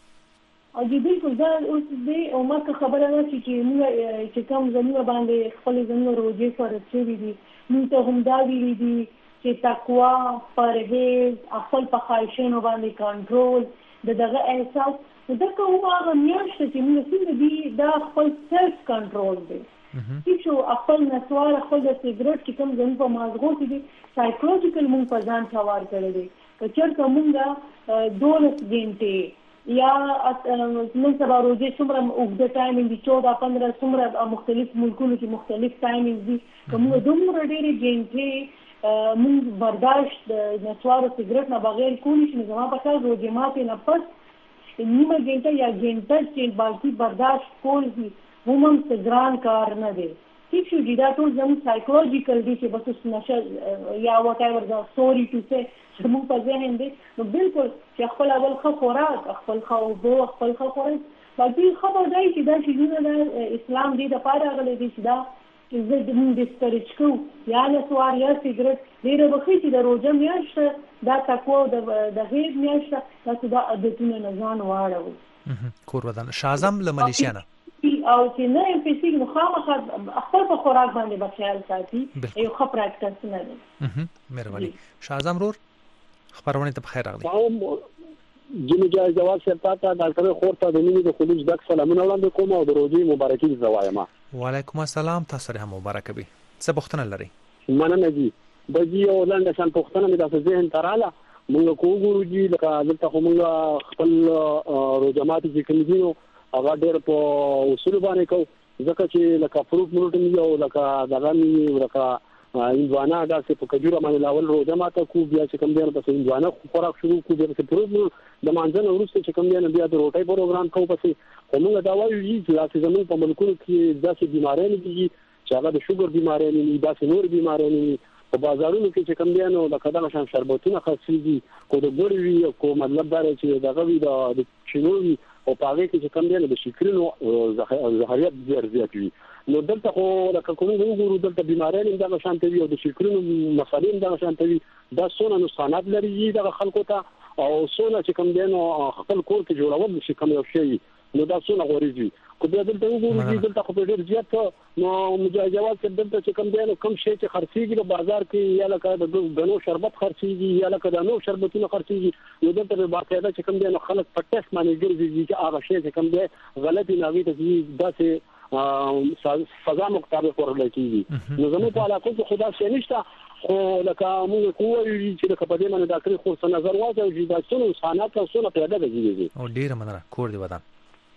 او دې بالکل دا اوس دې او ماته خبره نه چې موږ چې کوم زموږ باندې خپل زموږ روزي فرض شوی دي موږ ته هم دا ویلي دي چې تقوا، پرهیز، خپل په خواهشونو باندې کنټرول د دغه احساس دا کوم هغه میاشت چې موږ څنګه دي دا خپل سلف کنټرول دی چې شو خپل نسوار خپل د سیګریټ چې کوم زموږ په مازغو کې دي سایکولوژیکل موږ په ځان ثوار کړی دی که چېرته موږ دولس غنټې یا نن سبا روزي څومره اوږده ټایمینګ دي چودہ پندرہ څومره مختلف ملکونو کې مختلف ټایمینګ دي کومه دومره ډېرې غنټې موږ برداشت د نسوار او سیګریټ نه بغیر کولی شي. زما په خیال روزي ماتې نه پس نیمه غنټه یا غنټه چې باقي برداشت کول دي هم څه ګران کار نه دی. ٹھیک شو جی دا ټول زموږ سایکولوژیکل دي چې بس نشه یا وات ایور دا سوري ټو سي زموږ په ذهن دي نو بالکل چې خپل اول ښه خوراک خپل ښه اوبه خپل ښه خوراک باقي خبر دی چې دا شیونه د اسلام دی د پاره غلي دي چې دا چې زه د موږ ډسکریج کوو یا نسوار یا سیګریټ ډېره وخت چې د روزه میاشت دا تقوا د هیڅ میاشت دا د عادتونو نه ځان واړو. کور ودان شازم له ملیشیا نه او چې نه ام پی سی نو خامخا خپل په خوراک باندې به خیال ساتي یو ښه پریکټس نه دی. مهرباني. شازم رور خبرونه ته بخیر راغلی. جنو جای جواب سره تا ډاکټر خورته د مینې د خلوص دک سلامونه وړاندې کوم او د روزي مبارکي زوایم. وعلیکم السلام، تاسو سره مبارک وي. څه پوښتنه لري؟ مننه جی. د جی او لاندې شان پوښتنه مې د ذهن تراله موږ کوو جی لکه دلته موږ خپل روزمات چې کوم دي هغه ډېر په اصول باندې کو ځکه چې لکه فروټ مروټ یو لکه دغه لکه انځوانا دا چې په کجوره باندې لاول روزه ماته کو بیا چې کوم دی په انځوانا خوراک شروع کو بیا چې فروټ د مانځنه وروسته چې کوم دی بیا د روټي پروګرام کو پسې موږ دا وایو چې لاسې زموږ په ملکونو کې داسې بیمارۍ دي چې هغه د شوګر بیمارۍ نه داسې نور بیمارۍ نه په بازارونو کې چې کوم دی نو لکه دا شان شربتونه خاصيږي کو د ګوري وي کو مطلب دا چې دغه وي د چینوي او پاره کې چې کوم دی د شکرینو زهریت ډیر زیات وي. نو دلته خو لکه کوم وګورو دلته بیمارۍ نه دا شان ته وي او د شکرینو مسالې دا شان ته وي دا څونه نقصانات لري د خلکو ته او څونه چې کوم دی نو خپل کور کې جوړول شي کوم یو شی نو دا څونه غوړي کو بیا دلته وګورو چې دلته خو ډیر زیات نو مجاجوات دلته چې کوم دی نو کم شی چې خرڅيږي په بازار کې یا لکه د غنو شربت خرڅيږي یا لکه د نو شربتونه خرڅيږي نو دلته په باقاعده چې کوم دی نو خلک په ټیسټ باندې ګرځي چې هغه شی چې کوم دی غلطي ناوي ته داسې فضا مطابق ورل کیږي. نو زموږ په علاقه کې خدا شي نشته خو لکه موږ کوو چې لکه په دې باندې ډاکټر خو څه نظر واچو چې دا څونه انسانات او څونه پیدا کیږي. او ډیر مننه کور دی ودان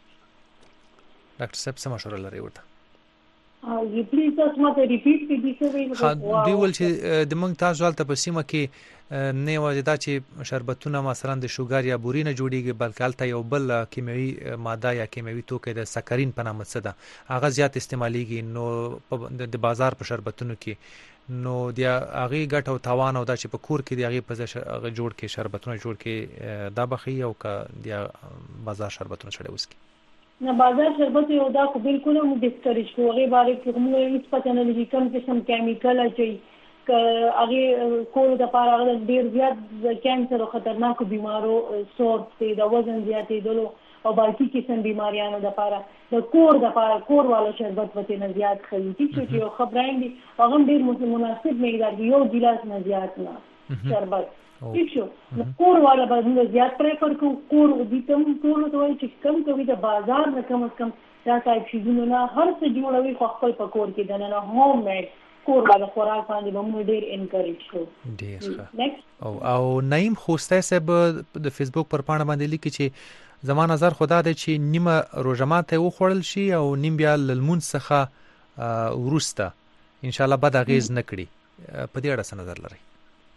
ډاکټر صاحب څه مشوره لري ورته؟ او یی پلیز تاسو ماته ریپیټ کړئ چې دی ول چې د موږ تاسو حالت په سیمه کې نه وځي چې شربتونه مثلا د شوګر یا بوري نه جوړیږي بلکې الته یو بل کیمیاوي ماده یا کیمیاوي توکي د سکرین په نامه څه ده هغه زیات استعماليږي نو د بازار په شربتونو کې نو د هغه ګټ او تاوان او د چې په کور کې د هغه په ځای جوړ کې شربتونه جوړ کې دا بخي او ک د بازار شربتونه چړې وسکي نه بازار شربت یو دا خو بالکل هم ډسکریج کوو هغه باره کې موږ هیڅ پته نه لري کوم قسم کیمیکل اچي ک هغه کول د پاره هغه ډیر زیات کانسر او خطرناک بیمارو سورت دی د وزن زیاتېدلو او باقي قسم بیماریانو لپاره د کور د لپاره کور والا شربت وته نه زیات خوري چې یو خبرین دي هغه ډیر مناسب مقدار یو ګلاس نه زیات نه شربت ٹھیک شو کور والا باندې زیات پریفر کو کور دې تم ټول ته وایي چې کم کوي د بازار نه کم از کم دا ټایپ شیزونه نه هر څه جوړوي خو خپل په کور کې دنه نه هوم میډ کور والا خوراک باندې به موږ ډیر انکریج کوو ډیر ښه او او نعیم خوسته صاحب د فیسبوک پر پاڼه باندې لیکي چې زما نظر خدا دی چې نیمه روژه ماته وخوړل شي او نیم بیا لمون څخه ورسته ان شاء الله بد اغیز نه کړي په دې اړه څه نظر لري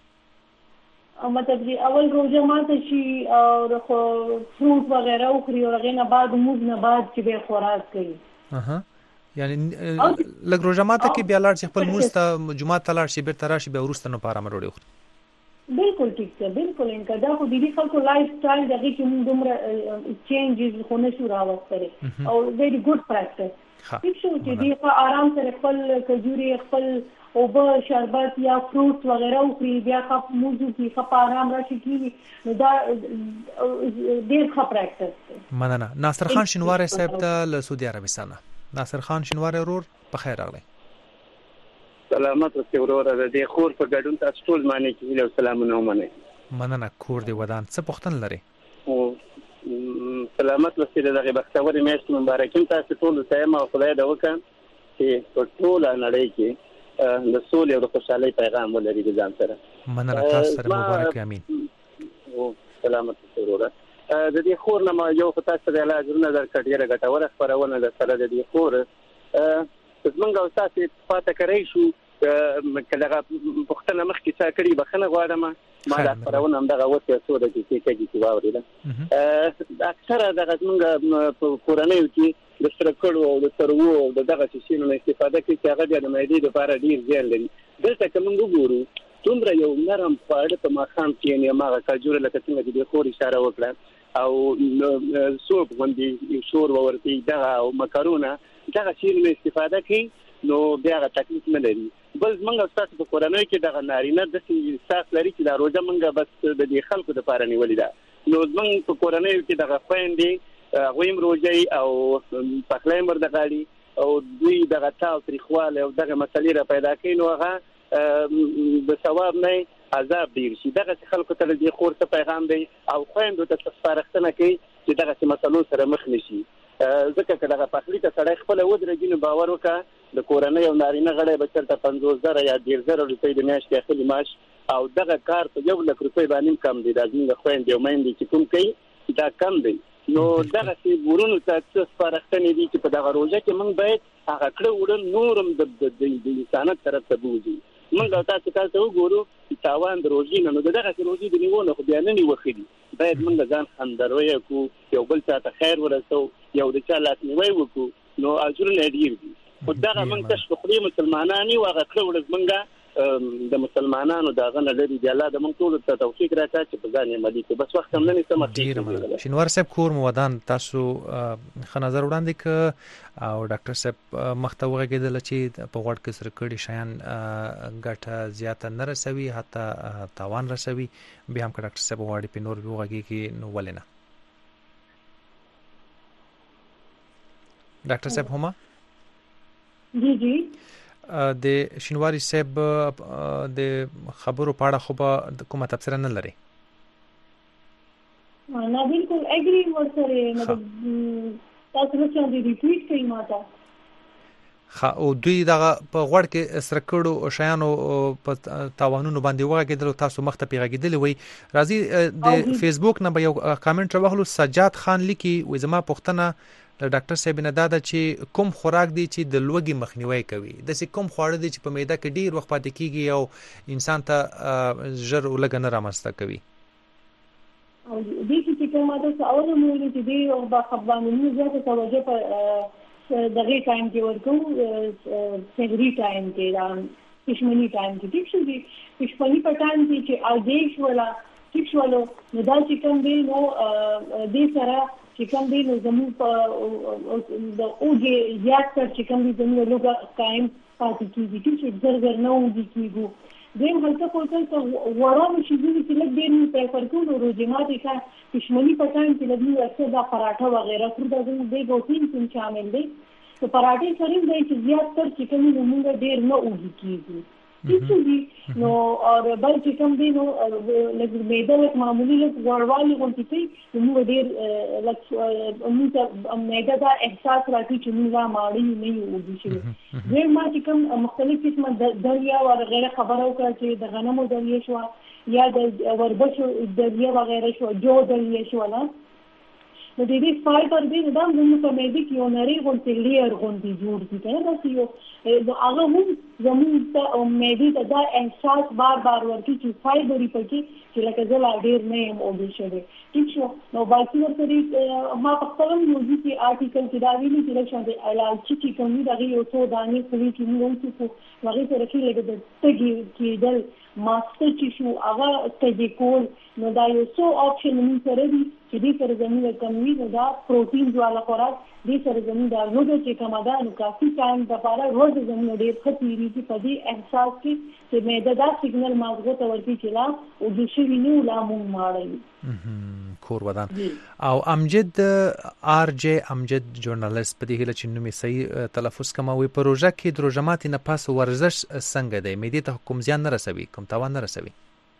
مطلب چې اول روزه ماته شي او خو فروټ وغیرہ او خوري او هغه نه بعد موږ نه بعد چې به خوراک کوي اها یعنی لږ روزه ماته کې بیا لاړ شي خپل موسته جمعه ته لاړ شي بیرته راشي به ورسته نه پاره مروړي خوري بالکل ټیک ده بالکل انکه دا خو د دې خلکو لایف سټایل دغه کې موږ دومره چینجز خو نه شو راوستره او ویری ګډ پریکټس ټیک شو چې دې په آرام سره خپل کجوري خپل او به شربت یا فروټ وغیرہ او خوري بیا خپ موضوع کې خپ آرام راشي کیږي نو دا ډیر ښه پریکټس مننه. ناصر خان شینواری صاحب ته له سعودي عربستان. ناصر خان شینواری ورور په خیر راغلی. سلامت اوسئ وروره. د دې خور په ګډون تاسو ټول معنی کې له سلامونه ومنئ. مننه. کور دی ودان څه پوښتنه لري؟ او سلامت اوسئ. دغه بختوري میاشت مبارکیم تاسو ټول ته ما خدای دا وکړ چې په ټول نړۍ کې د سولې او د خوشحالۍ پیغام ولري د ځان سره. مننه. تاسو سره مبارک امين. او سلامت اوسئ وروره. د دې خور نه ما یو خطا سره علاج نظر کډیره غټوره خبرونه د سره د دې خور زمونږ او تاسو پاتې کوي شو کله پښتنه مخ کې څا کړی بخنه غواړم ما دا خبرونه هم دغه وته سوده کې کې کې واورېده. اکثره دغه زمونږ په کورنۍ کې د سرکړو او د ترو او دغه شینو استفاده کوي چې هغه د معدې لپاره ډیر زیان لري. دلته کوم وګورو دومره یو نرم خواړه په ماښام کې نه ماغه کجوره لکه څنګه د خور اشاره وکړه او سوپ باندې شور ورته دغه او مکرونه دغه شینو استفاده کوي نو بیا تکلیف نه لري. بل موږ تاسو په کورنۍ کې دغه نارینه د ساس لري چې دا روزه موږ بس د دې خلکو د پاره نیولې ده نو موږ په کورنۍ کې دغه خويندې غویم روزي او پخلای مردغالي او دوی دغه تاو تاریخواله او دغه مسلې را پیدا کین او هغه د ثواب نه عذاب ډیر شي. دغه خلکو ته د خور څه پیغام دی او خويندو ته سپارښتنه کوي چې دغه مسلو سره مخ نشي. ځکه چې دغه پخلی ته سړی خپل ودرېږي نو باور وکړه د کورنۍ او نارینه غړي به چېرته پنځوس زره یا ډېر زره روپۍ د میاشتې اخلي معاش او دغه کار په یو لک روپۍ باندې کم دی. دا زموږ خویندې او میندې چې کوم کوي دا کم دی. نو دغه ورونو ته څه سپارښتنې دي چې په دغه روژه کې موږ باید هغه کړه وړه نورم د انسانیت طرف ته بوځي. موږ تاسو ته وګورو تاوان د روژې نه نو دغه روژې د نیولو خو بیا نه نیوخي دي. باید موږ ځان خندروي کو یو بل ته خیر ورسو یو د چا لاسنیوي وکړو نو اجرونه ډیر دي. خو دغه موږ تاسو خو مسلمانانی واغه کړو موږ د مسلمانانو دغه نه لري دی. الله د موږ ټول ته توفیق راکړي چې په ځان یې ملي کې بس وخت هم نه سم ډیر. شینوار صاحب کور مودان تاسو خ نظر وړاندې ک او ډاکټر صاحب مخته وغږیدل چې په غوړ کې سره کړي شیان ګټه زیاته نه رسوي حتی تاوان رسوي. بیا هم ډاکټر صاحب غواړي په نور وغږی کې نو ولنه ډاکټر صاحب هما جی جی د شینواری صاحب د خبرو پاړه خو به کومه تفسیر نه لري. نه بالکل اګری ورسره مطلب تاسو نو چې دی ټویټ کوي ماته خا او دوی دغه په غوړ کې سره کړو شیانو په تاوانونو باندې وغږیدل تاسو مخته پیغږیدل وي. راځي د فیسبوک نه به یو کامنټ راوغلو. سجاد خان لیکي و زما پښتنه د ډاکټر صاحب نه دادا چې کوم خوراک دی چې د لوګي مخنیوي کوي د سې کوم خواړه دي چې په معده کې ډیر وخت پاتې کیږي او انسان ته ژر ولګ نه رامسته کوي. او دې چې کومه تاسو اول مو چې دی او با خبرونه موږ زیاته توجه په دغه ټایم کې ورکو سحري ټایم کې دا پښمنی ټایم کې ټیک شو دي پښمنی په ټایم کې چې اګیش ولا ټیک شولو نو دا چې کوم دی نو دې سره چې کوم دی نو زموږ په د اوږې زیات تر چې کوم دی زموږ لوګه قائم پاتې کیږي چې زر زر نه وږي کیږي دیم هلته کوتل ته ورانو شیزونه چې لږ ډېر مو پریفر کوو روزه ماتي کا پښمنی پټان چې لږ اکثر دا پراټه وغیرہ پر دا د ګوتین کوم شامل دي ته پراټې سره د چې زیات تر چې کوم موږ ډېر نه اوږي کیږي هیڅ نو او بل چې کوم دی نو لږ میده لږ معمولی لږ غوړوالي غونډې کوي نو موږ ډېر لږ موږ میده دا احساس راکړي چې موږ ماړی نه یو اوږي شي ډېر ما چې کوم مختلف قسمه دریا او غیره خبره وکړه چې د غنمو دریا شو یا د وربشو دریا وغیره شو جو دریا شو نه نو د دې فایبر دی دا موږ په مېدی کې یو نری غونډې لیر غونډې جوړ دي کنه دا یو هغه هم زموږ ته مېدی ته دا احساس بار بار ورکړي چې فایبر یې پکې چې لکه زه لا ډېر نه یم اوږي شوی ٹھیک شو نو باقي ورته ما په خپل موضوع کې آرټیکل کې دا ویلي چې لکه د علاج چې کوم دغه یو څو دانې خوري چې موږ څه هغه سره کې لګي د تګي کېدل ماسټر چې شو هغه تګي کول نو دا یو څو آپشن موږ سره دي چې دې سره زموږ کمی نو دا پروتین جواله خوراک دې سره زموږ دا روزه چې کومه ده نو کافي ټایم لپاره روز زموږ ډېر ښه تیری چې په دې احساس کې چې معده دا سیګنل مازغو ته ورکړي چې لا او د شوی نو لا مونږ ماړی کور ودان او امجد آر جی امجد ژورنالیست په دې هله چې نومي صحیح تلفظ کوم وي پروژه کې د روزماتي نه پاس ورزش څنګه دی معدې ته کوم زیان نه رسوي کوم تاوان نه رسوي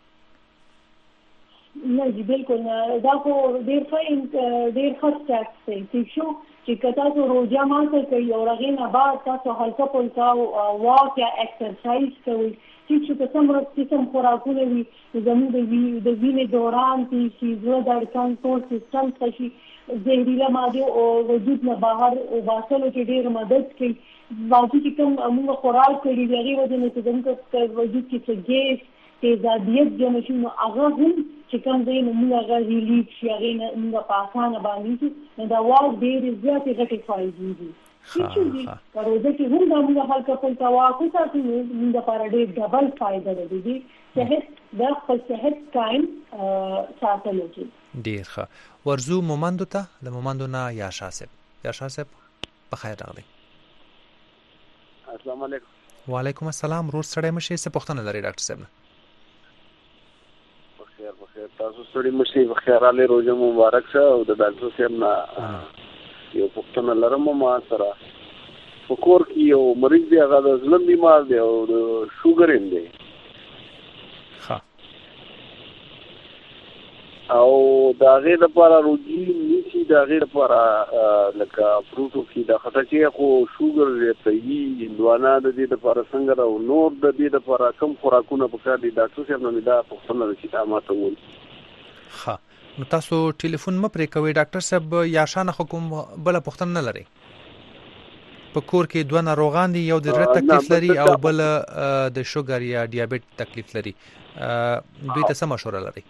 نه جی بالکل دا خو ډېر ښه ډېر ښه سټیپس دی چې شو چې که تاسو روژه ماته کوي او هغې نه بعد تاسو هلکه پلکه واک یا اکسرسایز کوئ ټیک شو که څومره قسم خوراکونه وي زموږ د وینې دوران کې چې زړه دړکن ټول سیسټم ښه شي زهریله مادې او وجود نه بهر وباسلو کې ډېر مدد کوي باقي چې کوم موږ خوراک کړي د هغې وجې نه چې زموږ وجود کې څه ګیس تیزابیت جمع شي نو هغه هم چې کوم دی نو موږ هغه ریلیف شي هغې نه موږ په اسانه باندې شي نو دا واک ډېرې زیاتې غټې فایدې دي ټیک شو دي په روژه کې هم دا موږ هلکه پلکه واک وساتو نو موږ لپاره ډېر ډبل فایده لري دي صحت د خپل صحت قایم ساتلو کې ډېر ښه ورزو مومندو ته د مومندو نه یاشا صاحب یاشا صاحب په خیر راغلی السلام علیکم وعلیکم السلام روز سړی مشي څه پوښتنه لري ډاکټر صاحب نه بخیر بخیر تاسو سړی مشي بخیر علي روزه مبارک شه او د ډاکټر صاحب نه یو پوښتنه لرم ما سره په کور کې یو مریض دی هغه د زړه بیمار دی او د شوګر هم دی ها او دا غیر لپاره روجي نیسی دا غیر لپاره لکه فروټو کې دا خټکي خو شوګر دی هندوانا د دې لپاره څنګه او نور د دې لپاره کم خوراکونه پکار دي ډاکټر صاحب نو دا پوښتنه د چې ما ته وول ها نو تاسو ټلیفون م پرې کوي ډاکټر صاحب یا شان حکم بل پوښتنه نه لري په کور کې دوه ناروغان دي یو د زړه تکلیف لري او بل د شوګر یا ډیابیټ تکلیف لري دوی ته څه مشوره لري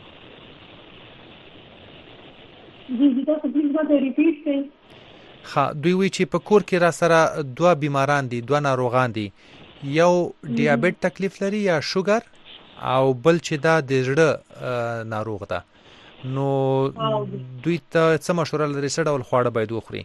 جی جی تاسو پلیز ما ته ریپیټ کړئ ها دوی وی چې په کور کې را سره دوه بیماران دي دوه ناروغان دي یو ډیابیټ تکلیف لري یا شوګر او بل چې دا د زړه ناروغ ده نو دوی ته څه مشوره لري څه ډول خواړه باید وخوري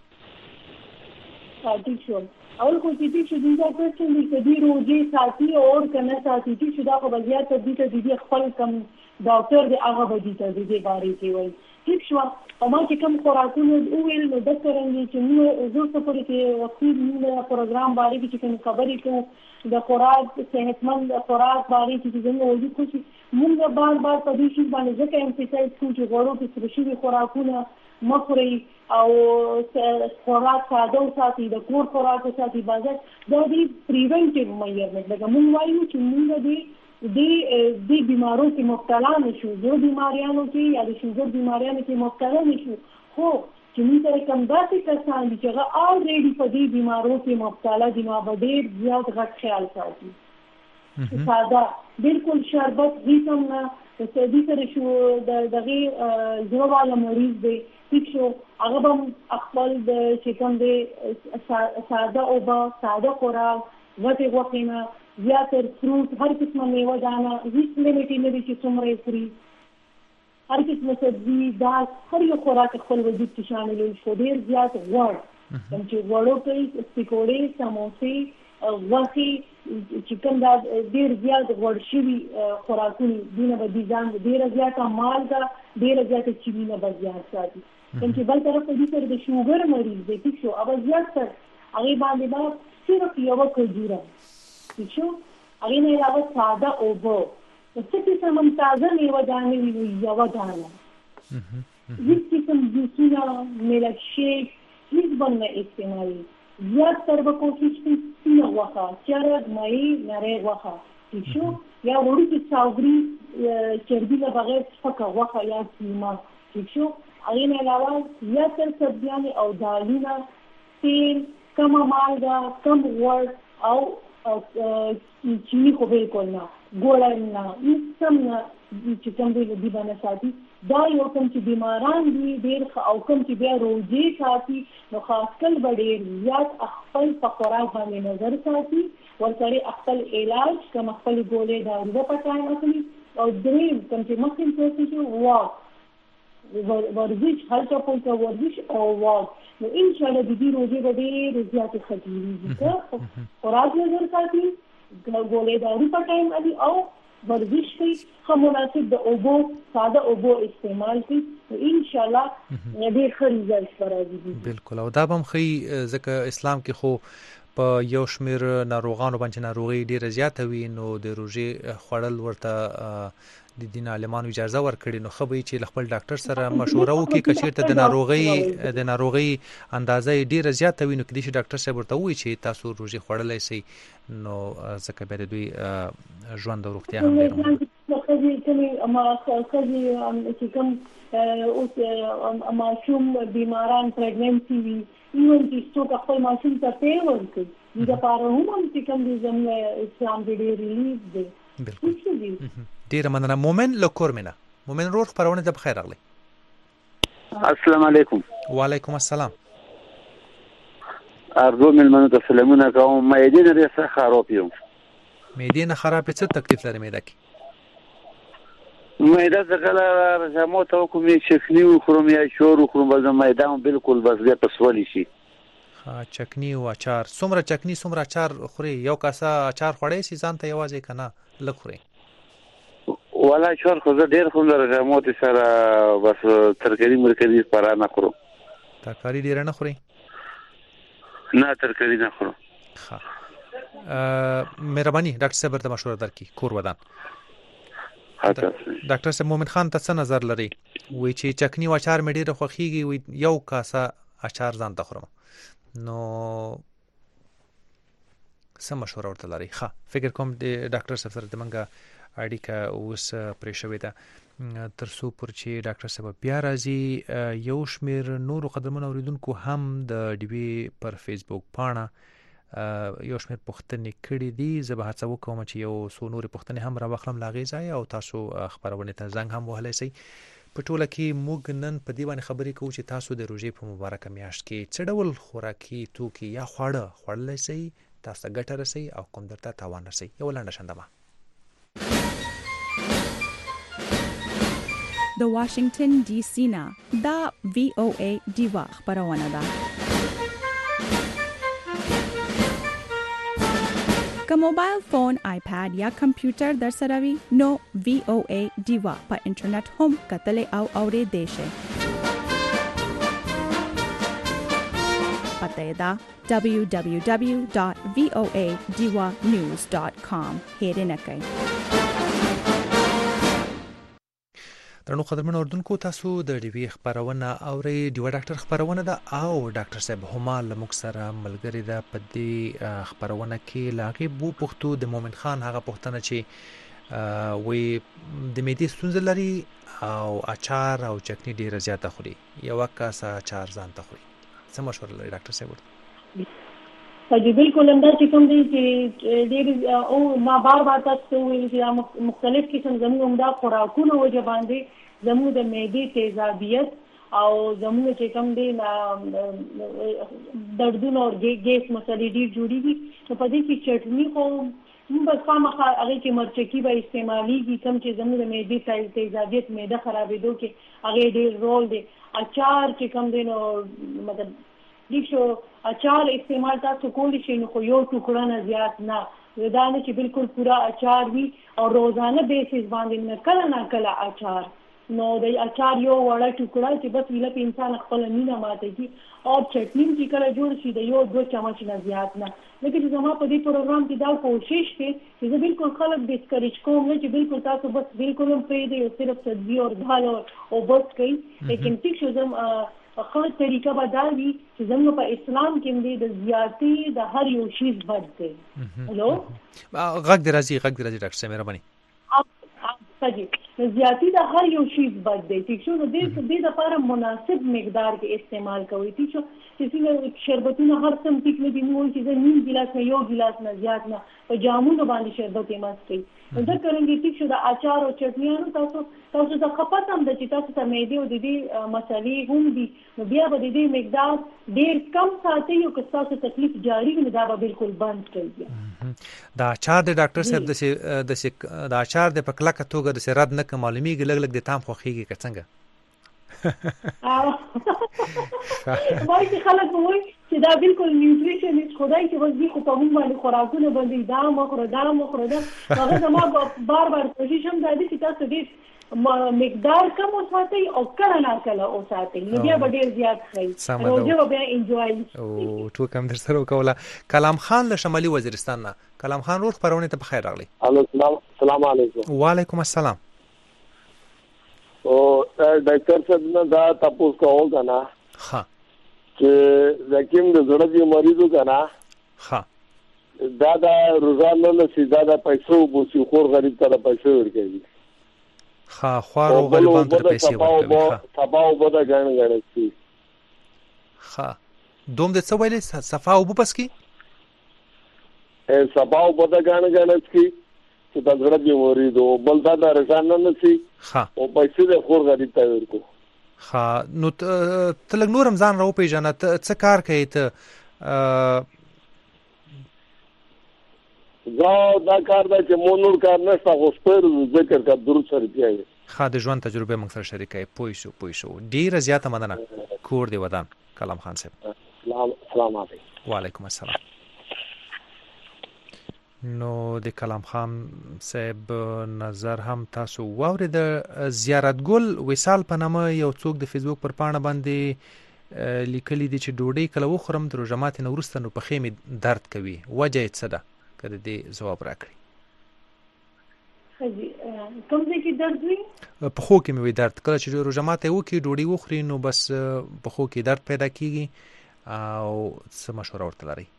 ٹھیک شو اول کو چې چې دوی دا کوشش کوي چې دوی روزي ساتي او کنه ساتي چې دا خو بیا ته دي ته دي خپل کم ډاکټر دی هغه به دي ته دي بارے کې وایي ٹھیک شو او ما چې کوم خوراکونه ویل نو د څنګه چې موږ زه څه پرې کې وختي موږ پروګرام باندې چې کوم خبرې کوو د خوراک صحتمند خوراک باندې چې څنګه وایي کوشش موږ بار بار په دې شی باندې ځکه امفسایز کوو چې غوړو کې سپیشلی خوراکونه مخوري او خوراک ساده او ساتي د کور خوراک ساتي بازار دا دی پریونټیو میجرمنټ لکه موږ وایو چې موږ دې د د بیمارو کې مبتلا نشو د بیماریانو کې یا د شوګر بیماریانو کې مبتلا نشو خو چې موږ سره کوم داسې کسان دي چې هغه الریډي په دې بیمارو کې مبتلا دي نو به ډېر زیات غټ خیال ساتي ساده بالکل شربت هیڅ هم نه د دې سره شو د دغه زړه والا مریض دی ٹھیک شو هغه به خپل د چې کوم دی ساده او با ساده خوراک غټې غوښې نه زیاتر فروټ هر قسمه میوه دانه هیڅ لیمیټ نه دي چې څومره یې خوري هر قسمه سبزي دال هر یو خوراک خپل وجود کې شامل وي خو ډېر زیات غوړ کوم چې غوړو کوي پکوړې سموسې غوښې چې کوم دا ډېر زیات غوړ شوي خوراکونه دینه به دي ځان ډېره زیاته مالګه ډېره زیاته چیني نه به زیات ساتي. کوم چې بل طرف ته دي سره د شوګر مریض دی ټیک شو هغه زیات سر هغې باندې به صرف یوه کجوره ټیک شو هغې نه علاوه ساده اوبه څه قسم هم تازه میوه دانې وي نو یوه دانه هیڅ قسم جوسونه ملک شیک هیڅ به نه استعمالوي. زیات تر به کوشش کوي سپینه غوښه چرګ ماهي نری غوښه ټیک شو یا وړوکې ساوګري چربي نه بغیر سپکه غوښه یا کیما ټیک شو. هغې نه علاوه زیاتر سبزیانې او دالونه تیل کمه مالګه کم غوړ او چیني خو بالکل نه ګوړه نه هېڅ هم نه چې کوم دی دې به نه ساتي. دا یو کوم چې بیماران دي ډېر او کوم چې بیا روزې ساتي نو خاص کل به ډېر زیات خپل په خوراک باندې نظر ساتي ورسره خپل علاج کوم خپل ګولې دارو به په ټایم اخلي او دریم کوم چې مخکې څه شي واک ورزش هلته پولته ورزش او واک نو انشاءالله د دې روزې به ډېرې زیاتې ښه کېږي که خوراک نظر ساتي ګولې دارو په ټایم اخلي او ورزش کوي ښه مناسب د اوبو ساده اوبو استعمال کوي نو انشاءالله ډېر ښه ریزلټ به راځي. بالکل او دا به هم ښیي ځکه اسلام کې خو په یو شمېر ناروغانو باندې ناروغي ډېره زیاته وي نو د روژې خوړل ورته د دین عالمانو اجازه ورکړي نو ښه به وي چې له خپل ډاکټر سره مشوره وکړي که چېرته د ناروغۍ د ناروغۍ اندازه یې ډېره زیاته وي نو کېدای شي ډاکټر صاحب ورته ووایي چې تاسو روژې خوړلی شئ نو ځکه بیا د دوی ژوند او روغتیا هم ډېره مهمه ښځې ښځې چې کوم اوس ماشوم بیماران پریګننسي وي ایون چې څوک خپل ماشوم ته پی ورکړي دې دپاره هم هم چې کوم دی زموږ اسلام کې ډېر ریلیف دی. بالکل ډیره مننه. مومن له کورمنه مومن رور خبرونه ته بخیر راغلی. السلام علیکم. وعلیکم السلام. ارجو ملمنو ته سلامونه کوم. معدې نه ډېر خراب یم. معدې نه خراب څه تکلیف لري معده کې؟ معده څه کله رژیمو ته وکړم چکني وخورم یا شور وخورم بس معده مو بالکل بس بیا پسولی شي. ها چکني او اچار څومره چکني څومره اچار خوري؟ یو کاسه اچار خوړی سي ځان ته یوازې که نه لږ خوري؟ والا چور خو زه ډېر خورم د رژیمو سره بس ترکاري مرکري خورا نه خورم. ترکاري ډېره نه خوري؟ نه ترکاري نه خورم. ښه مهرباني ډاکټر صاحب ورته مشوره درکړي کور ودان. ډاکټر صاحب مومن خان ته څه نظر لري؟ وایي چې چکني او اچار مې ډېره خوښېږي وایي یو کاسه اچار ځان ته خورم نو څه مشوره ورته لري؟ ښه فکر کوم د ډاکټر صاحب سره زموږ اړیکه اوس پرې شوې ده تر څو پورې چې ډاکټر صاحب بیا راځي. یو شمېر نورو قدرمنو اورېدونکو هم د ډیوې پر فیسبوک پاڼه یو شمېر پوښتنې کړې دي. زه به هڅه وکړم چې یو څو نورې پوښتنې هم راواخلم له هغې ځایه او تاسو خپرونې ته زنګ هم وهلی شئ. په ټوله کې موږ نن په دې باندې خبرې کوو چې تاسو د روژې په مبارکه میاشت کې څه ډول خوراکي توکي یا خواړه خوړلی شئ تاسو ته ګټه رسوي او کوم درته تاوان رسوي. یوه لنډه شندمه. د واشنگټن ډي سي نه دا وی او ای ډیوا خبرونه ده. که موبایل فون، آیپاد یا کمپیوټر در سره وي نو وی او ای ډیوا په انټرنیټ هم کتلی او اورېدلی شئ. پته یې ده دبلیو دبلیو دبلیو ډاټ وی او ای ډیوا نیوز ډاټ کام. هېرې نه کوئ. درنو قدرمنو اردوونکو تاسو د ډیوې خبرونه اورئ. ډیوه ډاکټر خبرونه ده او ډاکټر صاحب هما له موږ سره ملګري ده په دې خبرونه کې. له هغې وپوښتو د مومن خان هغه پوښتنه چې وایي د معدې ستونزه لري او اچار او چکني ډېره زیاته خوري یوه کاسه اچار ځان ته خوري. څه مشوره لري ډاکټر صاحب ورته؟ جی بالکل همدا چې کوم دی چې ډېر او ما بار بار تاسو ویل چې مختلف قسم زموږ همدا خوراکونه وجه باندې زموږ د معدې تیزابیت او زموږ چې کوم دی دردونه او ګیس مسلې ډېر جوړېږي نو په دې کې چټني خو موږ به خامخا هغې کې مرچکي به استعمالیږي کوم چې زموږ د معدې تیزابیت معده خرابېدو کې هغې ډېر رول دی. اچار چې کوم دی نو مطلب دیشو اچار استعمال تاسو کولی شئ نو خو یو ټوکړه نه زیات نه دا نه چې بالکل پورا اچار وي او روزانه بیسیس باندې نه کله نه کله اچار نو د اچار یو وړه ټوکړه چې بس ویله په انسان خپل مینه ماته کی او چټنی چې کله جوړ شي د یو دوه چمچ نه زیات نه لکه چې زما په دې پروګرام کې دا کوشش کوي چې زه بالکل خلک ډیسکریج کوم نه چې بالکل تاسو بس بالکل هم پرې دی او صرف سبزی او دال او بس کوي لیکن ټیک شو زم خپل طریقه بدل وي چې زموږ په اسلام کې د زیاتی د هر یو شی بد دی هلو غږ دی راځي غږ دی راځي ډاکټر صاحب مهرباني صحیح زیاتی د هر یو شی بد دی ټیک شو د دې د لپاره مناسب مقدار کې استعمال کوي ټیک شو چې څنګه شربتونه هر سم ټیک نه دی نو چې نیم ګلاس نه یو ګلاس نه زیات نه په جامونو باندې شربت یې مست کوي دا څنګه ټیک شو د اچار او چټنیانو تاسو تاسو د خپت هم د چې تاسو ته مېدی او د دې مسالې هم دي نو بیا به د دې مقدار ډیر کم ساتي او که تاسو تکلیف جاری نه دا به بالکل بند کړئ دا اچار د ډاکټر صاحب د د د اچار د پکلا کتوګه د سراد نه معلومیږي لګ لګ د تام خوخيږي که څنګه وای چې خلک وایي چې دا بالکل نیوټریشنست خدای چې وځي خو په موږ باندې خوراکونه باندې دا مخره دا مخره دا هغه زما بار بار کوشش هم دا دي چې تاسو دې مقدار کم وساتئ او کله نه کله وساتئ نو بیا به ډیر زیات خورئ روزه بیا انجوای او ټول کوم در سره وکوله. کلام خان له شمالي وزیرستان نه. کلام خان روغ پرونه ته بخیر راغلی. السلام علیکم. وعلیکم السلام. او ډاکټر صاحب نه دا تاسو کول کنه ها چې زکیم د زړه دی مریضو کنه ها دا دا روزانه نه سي دا د پیسو بوسي خور غریب ته پیسې ورکوي ها خوارو غریبان ته پیسې ورکوي ها تباو بده غن غن سي ها دوم د څه ویلې صفا او بس کی ا صفاو بده غن غن سي چې دا زړه دی مریضو بل دا د روزانه نه سي ها او پیسې د خور غریب ته ورکو ها نو تلګ نور رمضان راو پیژنه څه کار کوي ته زه دا کار دا چې مونور کار نشته خو سپر ذکر کا درود سره کوي ها د ژوند تجربه موږ سره شریکای پوي شو پوي شو ډیر زیاته مننه کور دی ودان کلام خان صاحب. السلام علیکم. وعلیکم السلام. نو د کلام خان صاحب نظر هم تاسو واورید. زیارت ګل وصال په نامه یو څوک د فیسبوک پر پاڼه باندې لیکلي دي چې ډوډۍ کله وخورم د روژه ماتي نه وروسته نو پخې مې درد کوي وجه یې څه ده که د دې ځواب راکړي. کوم ځای کې درد وي؟ پخو کې مې وي درد کله چې روژه ماتي وکړي ډوډۍ وخوري نو بس پخو کې درد پیدا کیږي او څه مشوره ورته لرئ؟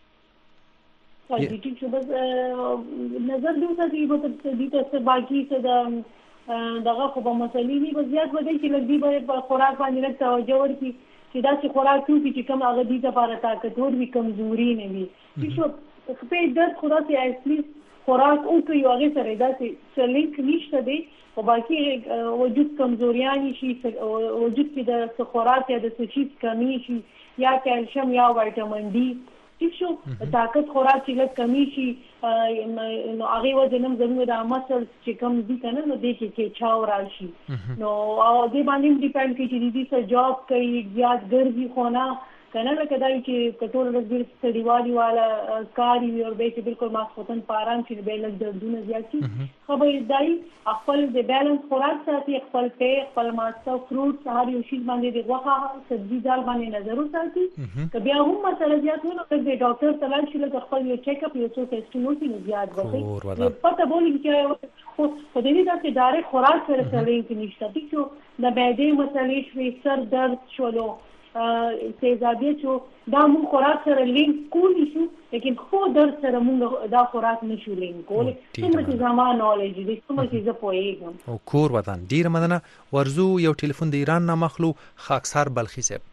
ټیک شو بس نظر دې وساتئ مطلب دې ته باقي څه د دغه خو په مسلې نه بس زیات ودی چې لږ دی به خوراک باندې لږ توجه ورکړي چې دا چې خوراک کوي چې کوم هغه دې لپاره طاقت ور وي کمزوري نه وي ټیک شو په دې خدا سي اصلي خوراک او کوي هغه سره دا چې لینک نشته دی او باقي وجود کمزوریان شي وجود کې د خوراک یا د سچیز کمی شي یا کیلشیم یا وټامین ډي ټیک شو طاقت خوراک چې لږ کمی شي نو هغه وجه نم زموږ د مسل چې کم دي کنه نو دې کې کې چاو راشي نو او دې باندې ډیپند کوي چې دې څه جاب کوي زیات ګرځي خو نه کنه لکه دا چې کټور ورځ سټډیوالي والا کاری او به چې بالکل ماسختن پارام چې به لږ دردونه زیات شي خبر دای خپل د بیلانس خوراک ساتي خپل په خپل ماسته فروټ هر یو شی باندې د غوښه سبزي دال باندې نظر وساتي که بیا هم مسله زیات نه کړي د ډاکټر سره چې لږ خپل یو چیک اپ یو څه ټیسټونه کې زیات وکړي پته بولي چې خو په دې دا چې ډایرکټ خوراک سره سره کې نشته چې د معدې مسلې شوي سر درد شولو تیزابیت شو دا مون خوراک سره لینک کولی شو لیکن خو در سره مون دا خوراک نشو لینک کولی څومره چې زمان نالج دي څومره چې زه پوهیږم. او کور وطن ډیر مننه. ورزو یو ټلیفون د ایران نه مخلو خاکسار بلخی صاحب.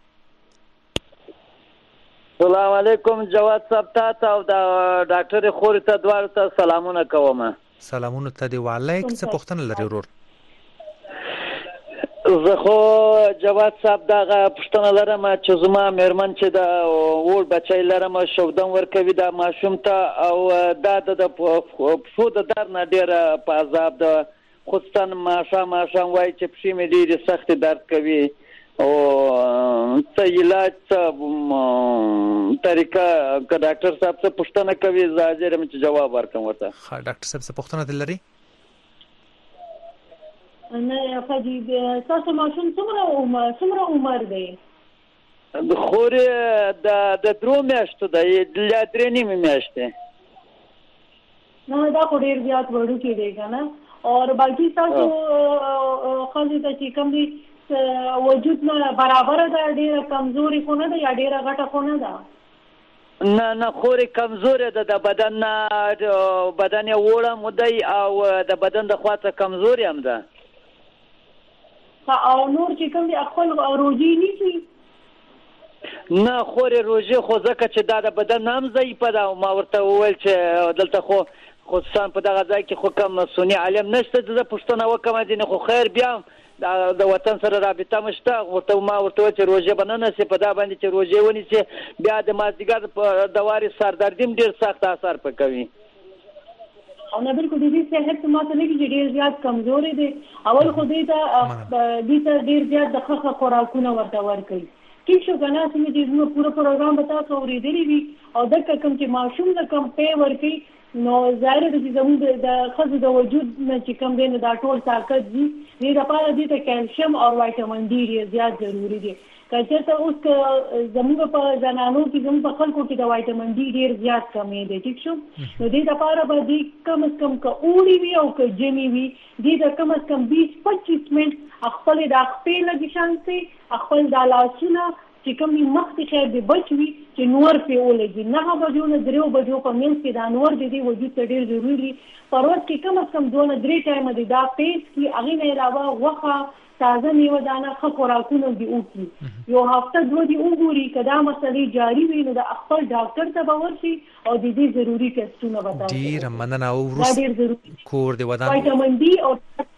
السلام علیکم جواد صاحب ته او د ډاکټر خور ته دوار ته سلامونه کوم. سلامونه ته دی وعلیکم څه پوښتنه لري ورور؟ زه خو جواد صاحب دغه پوښتنه لرم چې زما مېرمن چې د وړ بچی لرم شودن ورکوي د ماشوم ته او دا د پښو د درد نه ډېره په عذاب ده خصوصا ماښام ماښام وایي چې پښې مې ډېرې سختې درد کوي او ته علاج طریقه که ډاکټر صاحب څه پوښتنه کوي زه حاضر یم چې جواب ورکړم ورته. ښه ډاکټر صاحب څه پوښتنه دل لري؟ نه فاجي تاسو ماشوم څومره عمر څومره عمر دی؟ خورې د د درو میاشتو دی یا درې نیمې میاشتې. نه دا خو ډېر زیات وړوکی دی که نه. اور باقي تاسو ښځې ته چې کوم دي وجود نه برابره ده ډېره کمزوري خو نه ده یا ډېره غټه خو نه ده؟ نه نه خورې کمزورې ده د بدن نه بدن یې وړه مو دی او د بدن د خوا څخه کمزوري هم ده. او نور چې کوم دي خپل روژې نیسي؟ نه خورې روژې خو ځکه چې دا د بدن هم ضعیفه ده او ما ورته وویل چې دلته خو خصوصا په دغه ځای کې خو کوم سني عالم نشته زه پوښتنه وکړم ځینې خو خیر بیا د وطن سره رابطه مو شته ورته ما ورته وویل چې روژې به نه نیسي په دا باندې چې روژې ونیسي بیا د مازدیګر د وارې سردردي هم ډېر سخت اثر په کوي. او نه بالکل د دې صحت ما ته لګي چې ډېر زیات کمزوري دی. اول خو دې ته دې ته ډېر زیات د ښه ښه خوراکونه ورته ورکوي. ٹھیک شو که نه څنګه چې زموږ پوره پروګرام به تاسو اورېدلی وي او دلته کوم چې ماشوم د کوم پی ورکوي نو ظاهره ده چې زموږ د ښځو د وجود نه چې کوم دی نو دا ټول طاقت دي دې لپاره دې ته کیلشیم او وایټامین ډي ډېر زیات ضروري دی. که چېرته اوس که زموږ په زنانو کې زموږ په خلکو کې د وایټامین ډي ډېر زیات کمی دی. ټیک شو نو دې لپاره به دې کم از کم که اوړي وي او که ژمي وي دې ته کم از کم بیس پچیس منټ خپلې د خپې لږې شانسې خپل دا لاسونه چې کوم دي مخکې خیر د بچ وي چې نور پرې ولګي نهه بجو نه دریو بجو په منځ کې دا نور د دې وجود ته ډېر ضروري دي. په ورځ کې کم از کم دوه نه درې ټایمه دي دا پیس کړي هغې نه علاوه غوښه تازه میوه دانه ښه خوراکونه دي وکړي. یو هفته دوه دي وګوري که دا مسلې جاري وي نو د خپل ډاکټر ته به ورشي او د دې ضروري ټسټونه به تاسو ډېره مننه. او وروسته کور د ودان وایټامین ډي او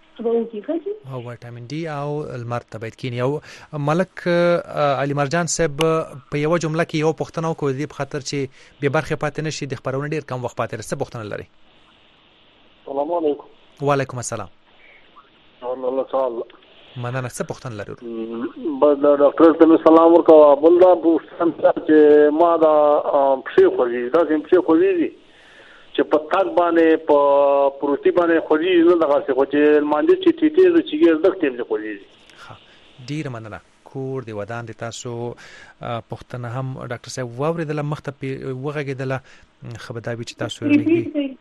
او وایټامین ډي او لمر ته باید کینی. او ملک علي مرجان صاحب په یو جمله کې یو پوښتنه وکړه دې په خاطر چې به برخه پاتې نشي د خبرونه ډیر کم وخت پاتې رسې پوښتنه لري. السلام علیکم. وعلیکم السلام. الله تعالی مننه څه پوښتنه لرو؟ بس دا ډاکټر ته سلام ورکوه. بل دا پوښتنه چې ما دا پښې خوږي دا پښې خوږي چې په تاک باندې په پروتي باندې خوږي نه دغه څه خو چې مانځي چې ټیټې د چیګې زړه تیم نه خوږي. ها ډیر مننه. کور دی ودان دي تاسو پوښتنه هم ډاکټر صاحب واوریدله مخته وغږیدله خبرداري چې تاسو لري.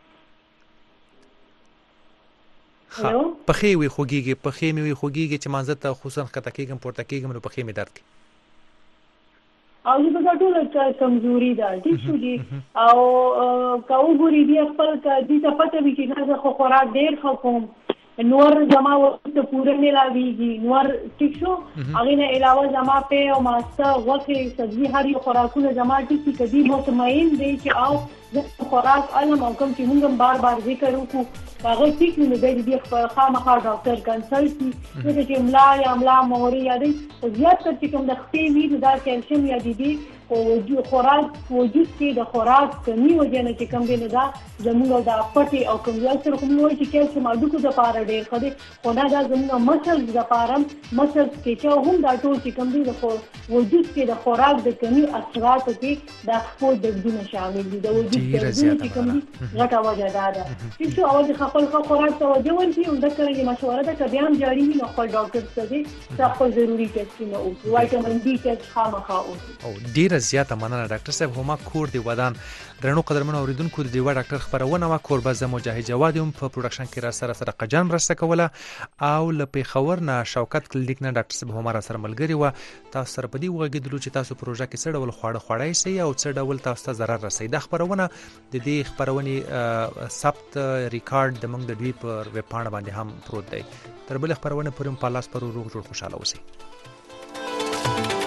ها پخې وي خوږيږي پخې مې وي خوږيږي چې مانځه ته خصوصا خطا کېږم پورته کېږم نو پخې مې درد کوي او زه دا ټول کمزوري ده ټیک شو دي او که وګوري دي خپل دې ته پته وي چې نه خو خوراک ډېر ښه کوم نور زما ورته پوره ملاویږي نور ټیک شو هغې نه علاوه زما پی او ماسته غوښې سبزي هر یو خوراکونه زما ټیک دي که دي مطمئن دی چې او زه خوراک علم او کوم چې مونږ هم بار بار ذکر وکړو هغه ټیک نو دی دې خامخا ډاکټر کنسلټ کړي ځکه چې ملا یا ملا مورې یا دی زیات تر چې کوم د خپې وي نو دا کیلشیم یا دی دي خوراک وجود کې د خوراک کمی وجه نه چې کوم دی نو دا زموږ د پټې او کوم ځای سره کوم وایي چې کیلشیم هډوکو دپاره ډېر ښه دی خو دا دا زموږ مسلز دپاره مسلز کې چې هم دا ټول چې کوم دی د وجود کې د خوراک د کمی اثراتو کې د خپو دردونه شامل دي د وجود دردونه چې کوم دي غټه وجه دا ده چې څو اول خپل خوراک ته وجه ورکړي او د کرنې مشوره ده که بیا هم جاري وي نو خپل ډاکټر ته ځي خپل ضروري ټسټونه وکړي وایټامین ډي ټسټ خامخا وکړي. او ډیره زیاته مننه ډاکټر صاحب. هما کور دی ودان درنو قدرمنو اوریدونکو د دیوا ډاکټر خبرونه وا کور به زمو مجاهد جواد هم په پروډکشن کې را سره سره قجان مرسته کوله او ل پیښور نه شوکت کلینیک نه ډاکټر صاحب هم را سره ملګری و تاسو سره په دی وګیدلو چې تاسو پروژه کې څه ډول خواړه خوړای سي او څه ډول تاسو ته ضرر رسي. د خبرونه د دې خبرونې ثبت ریکارډ د موږ د دوی پر ویب پاڼه باندې هم پروت دی. تر بل خبرونه پرم پالاس پر روغ جوړ خوشاله اوسئ.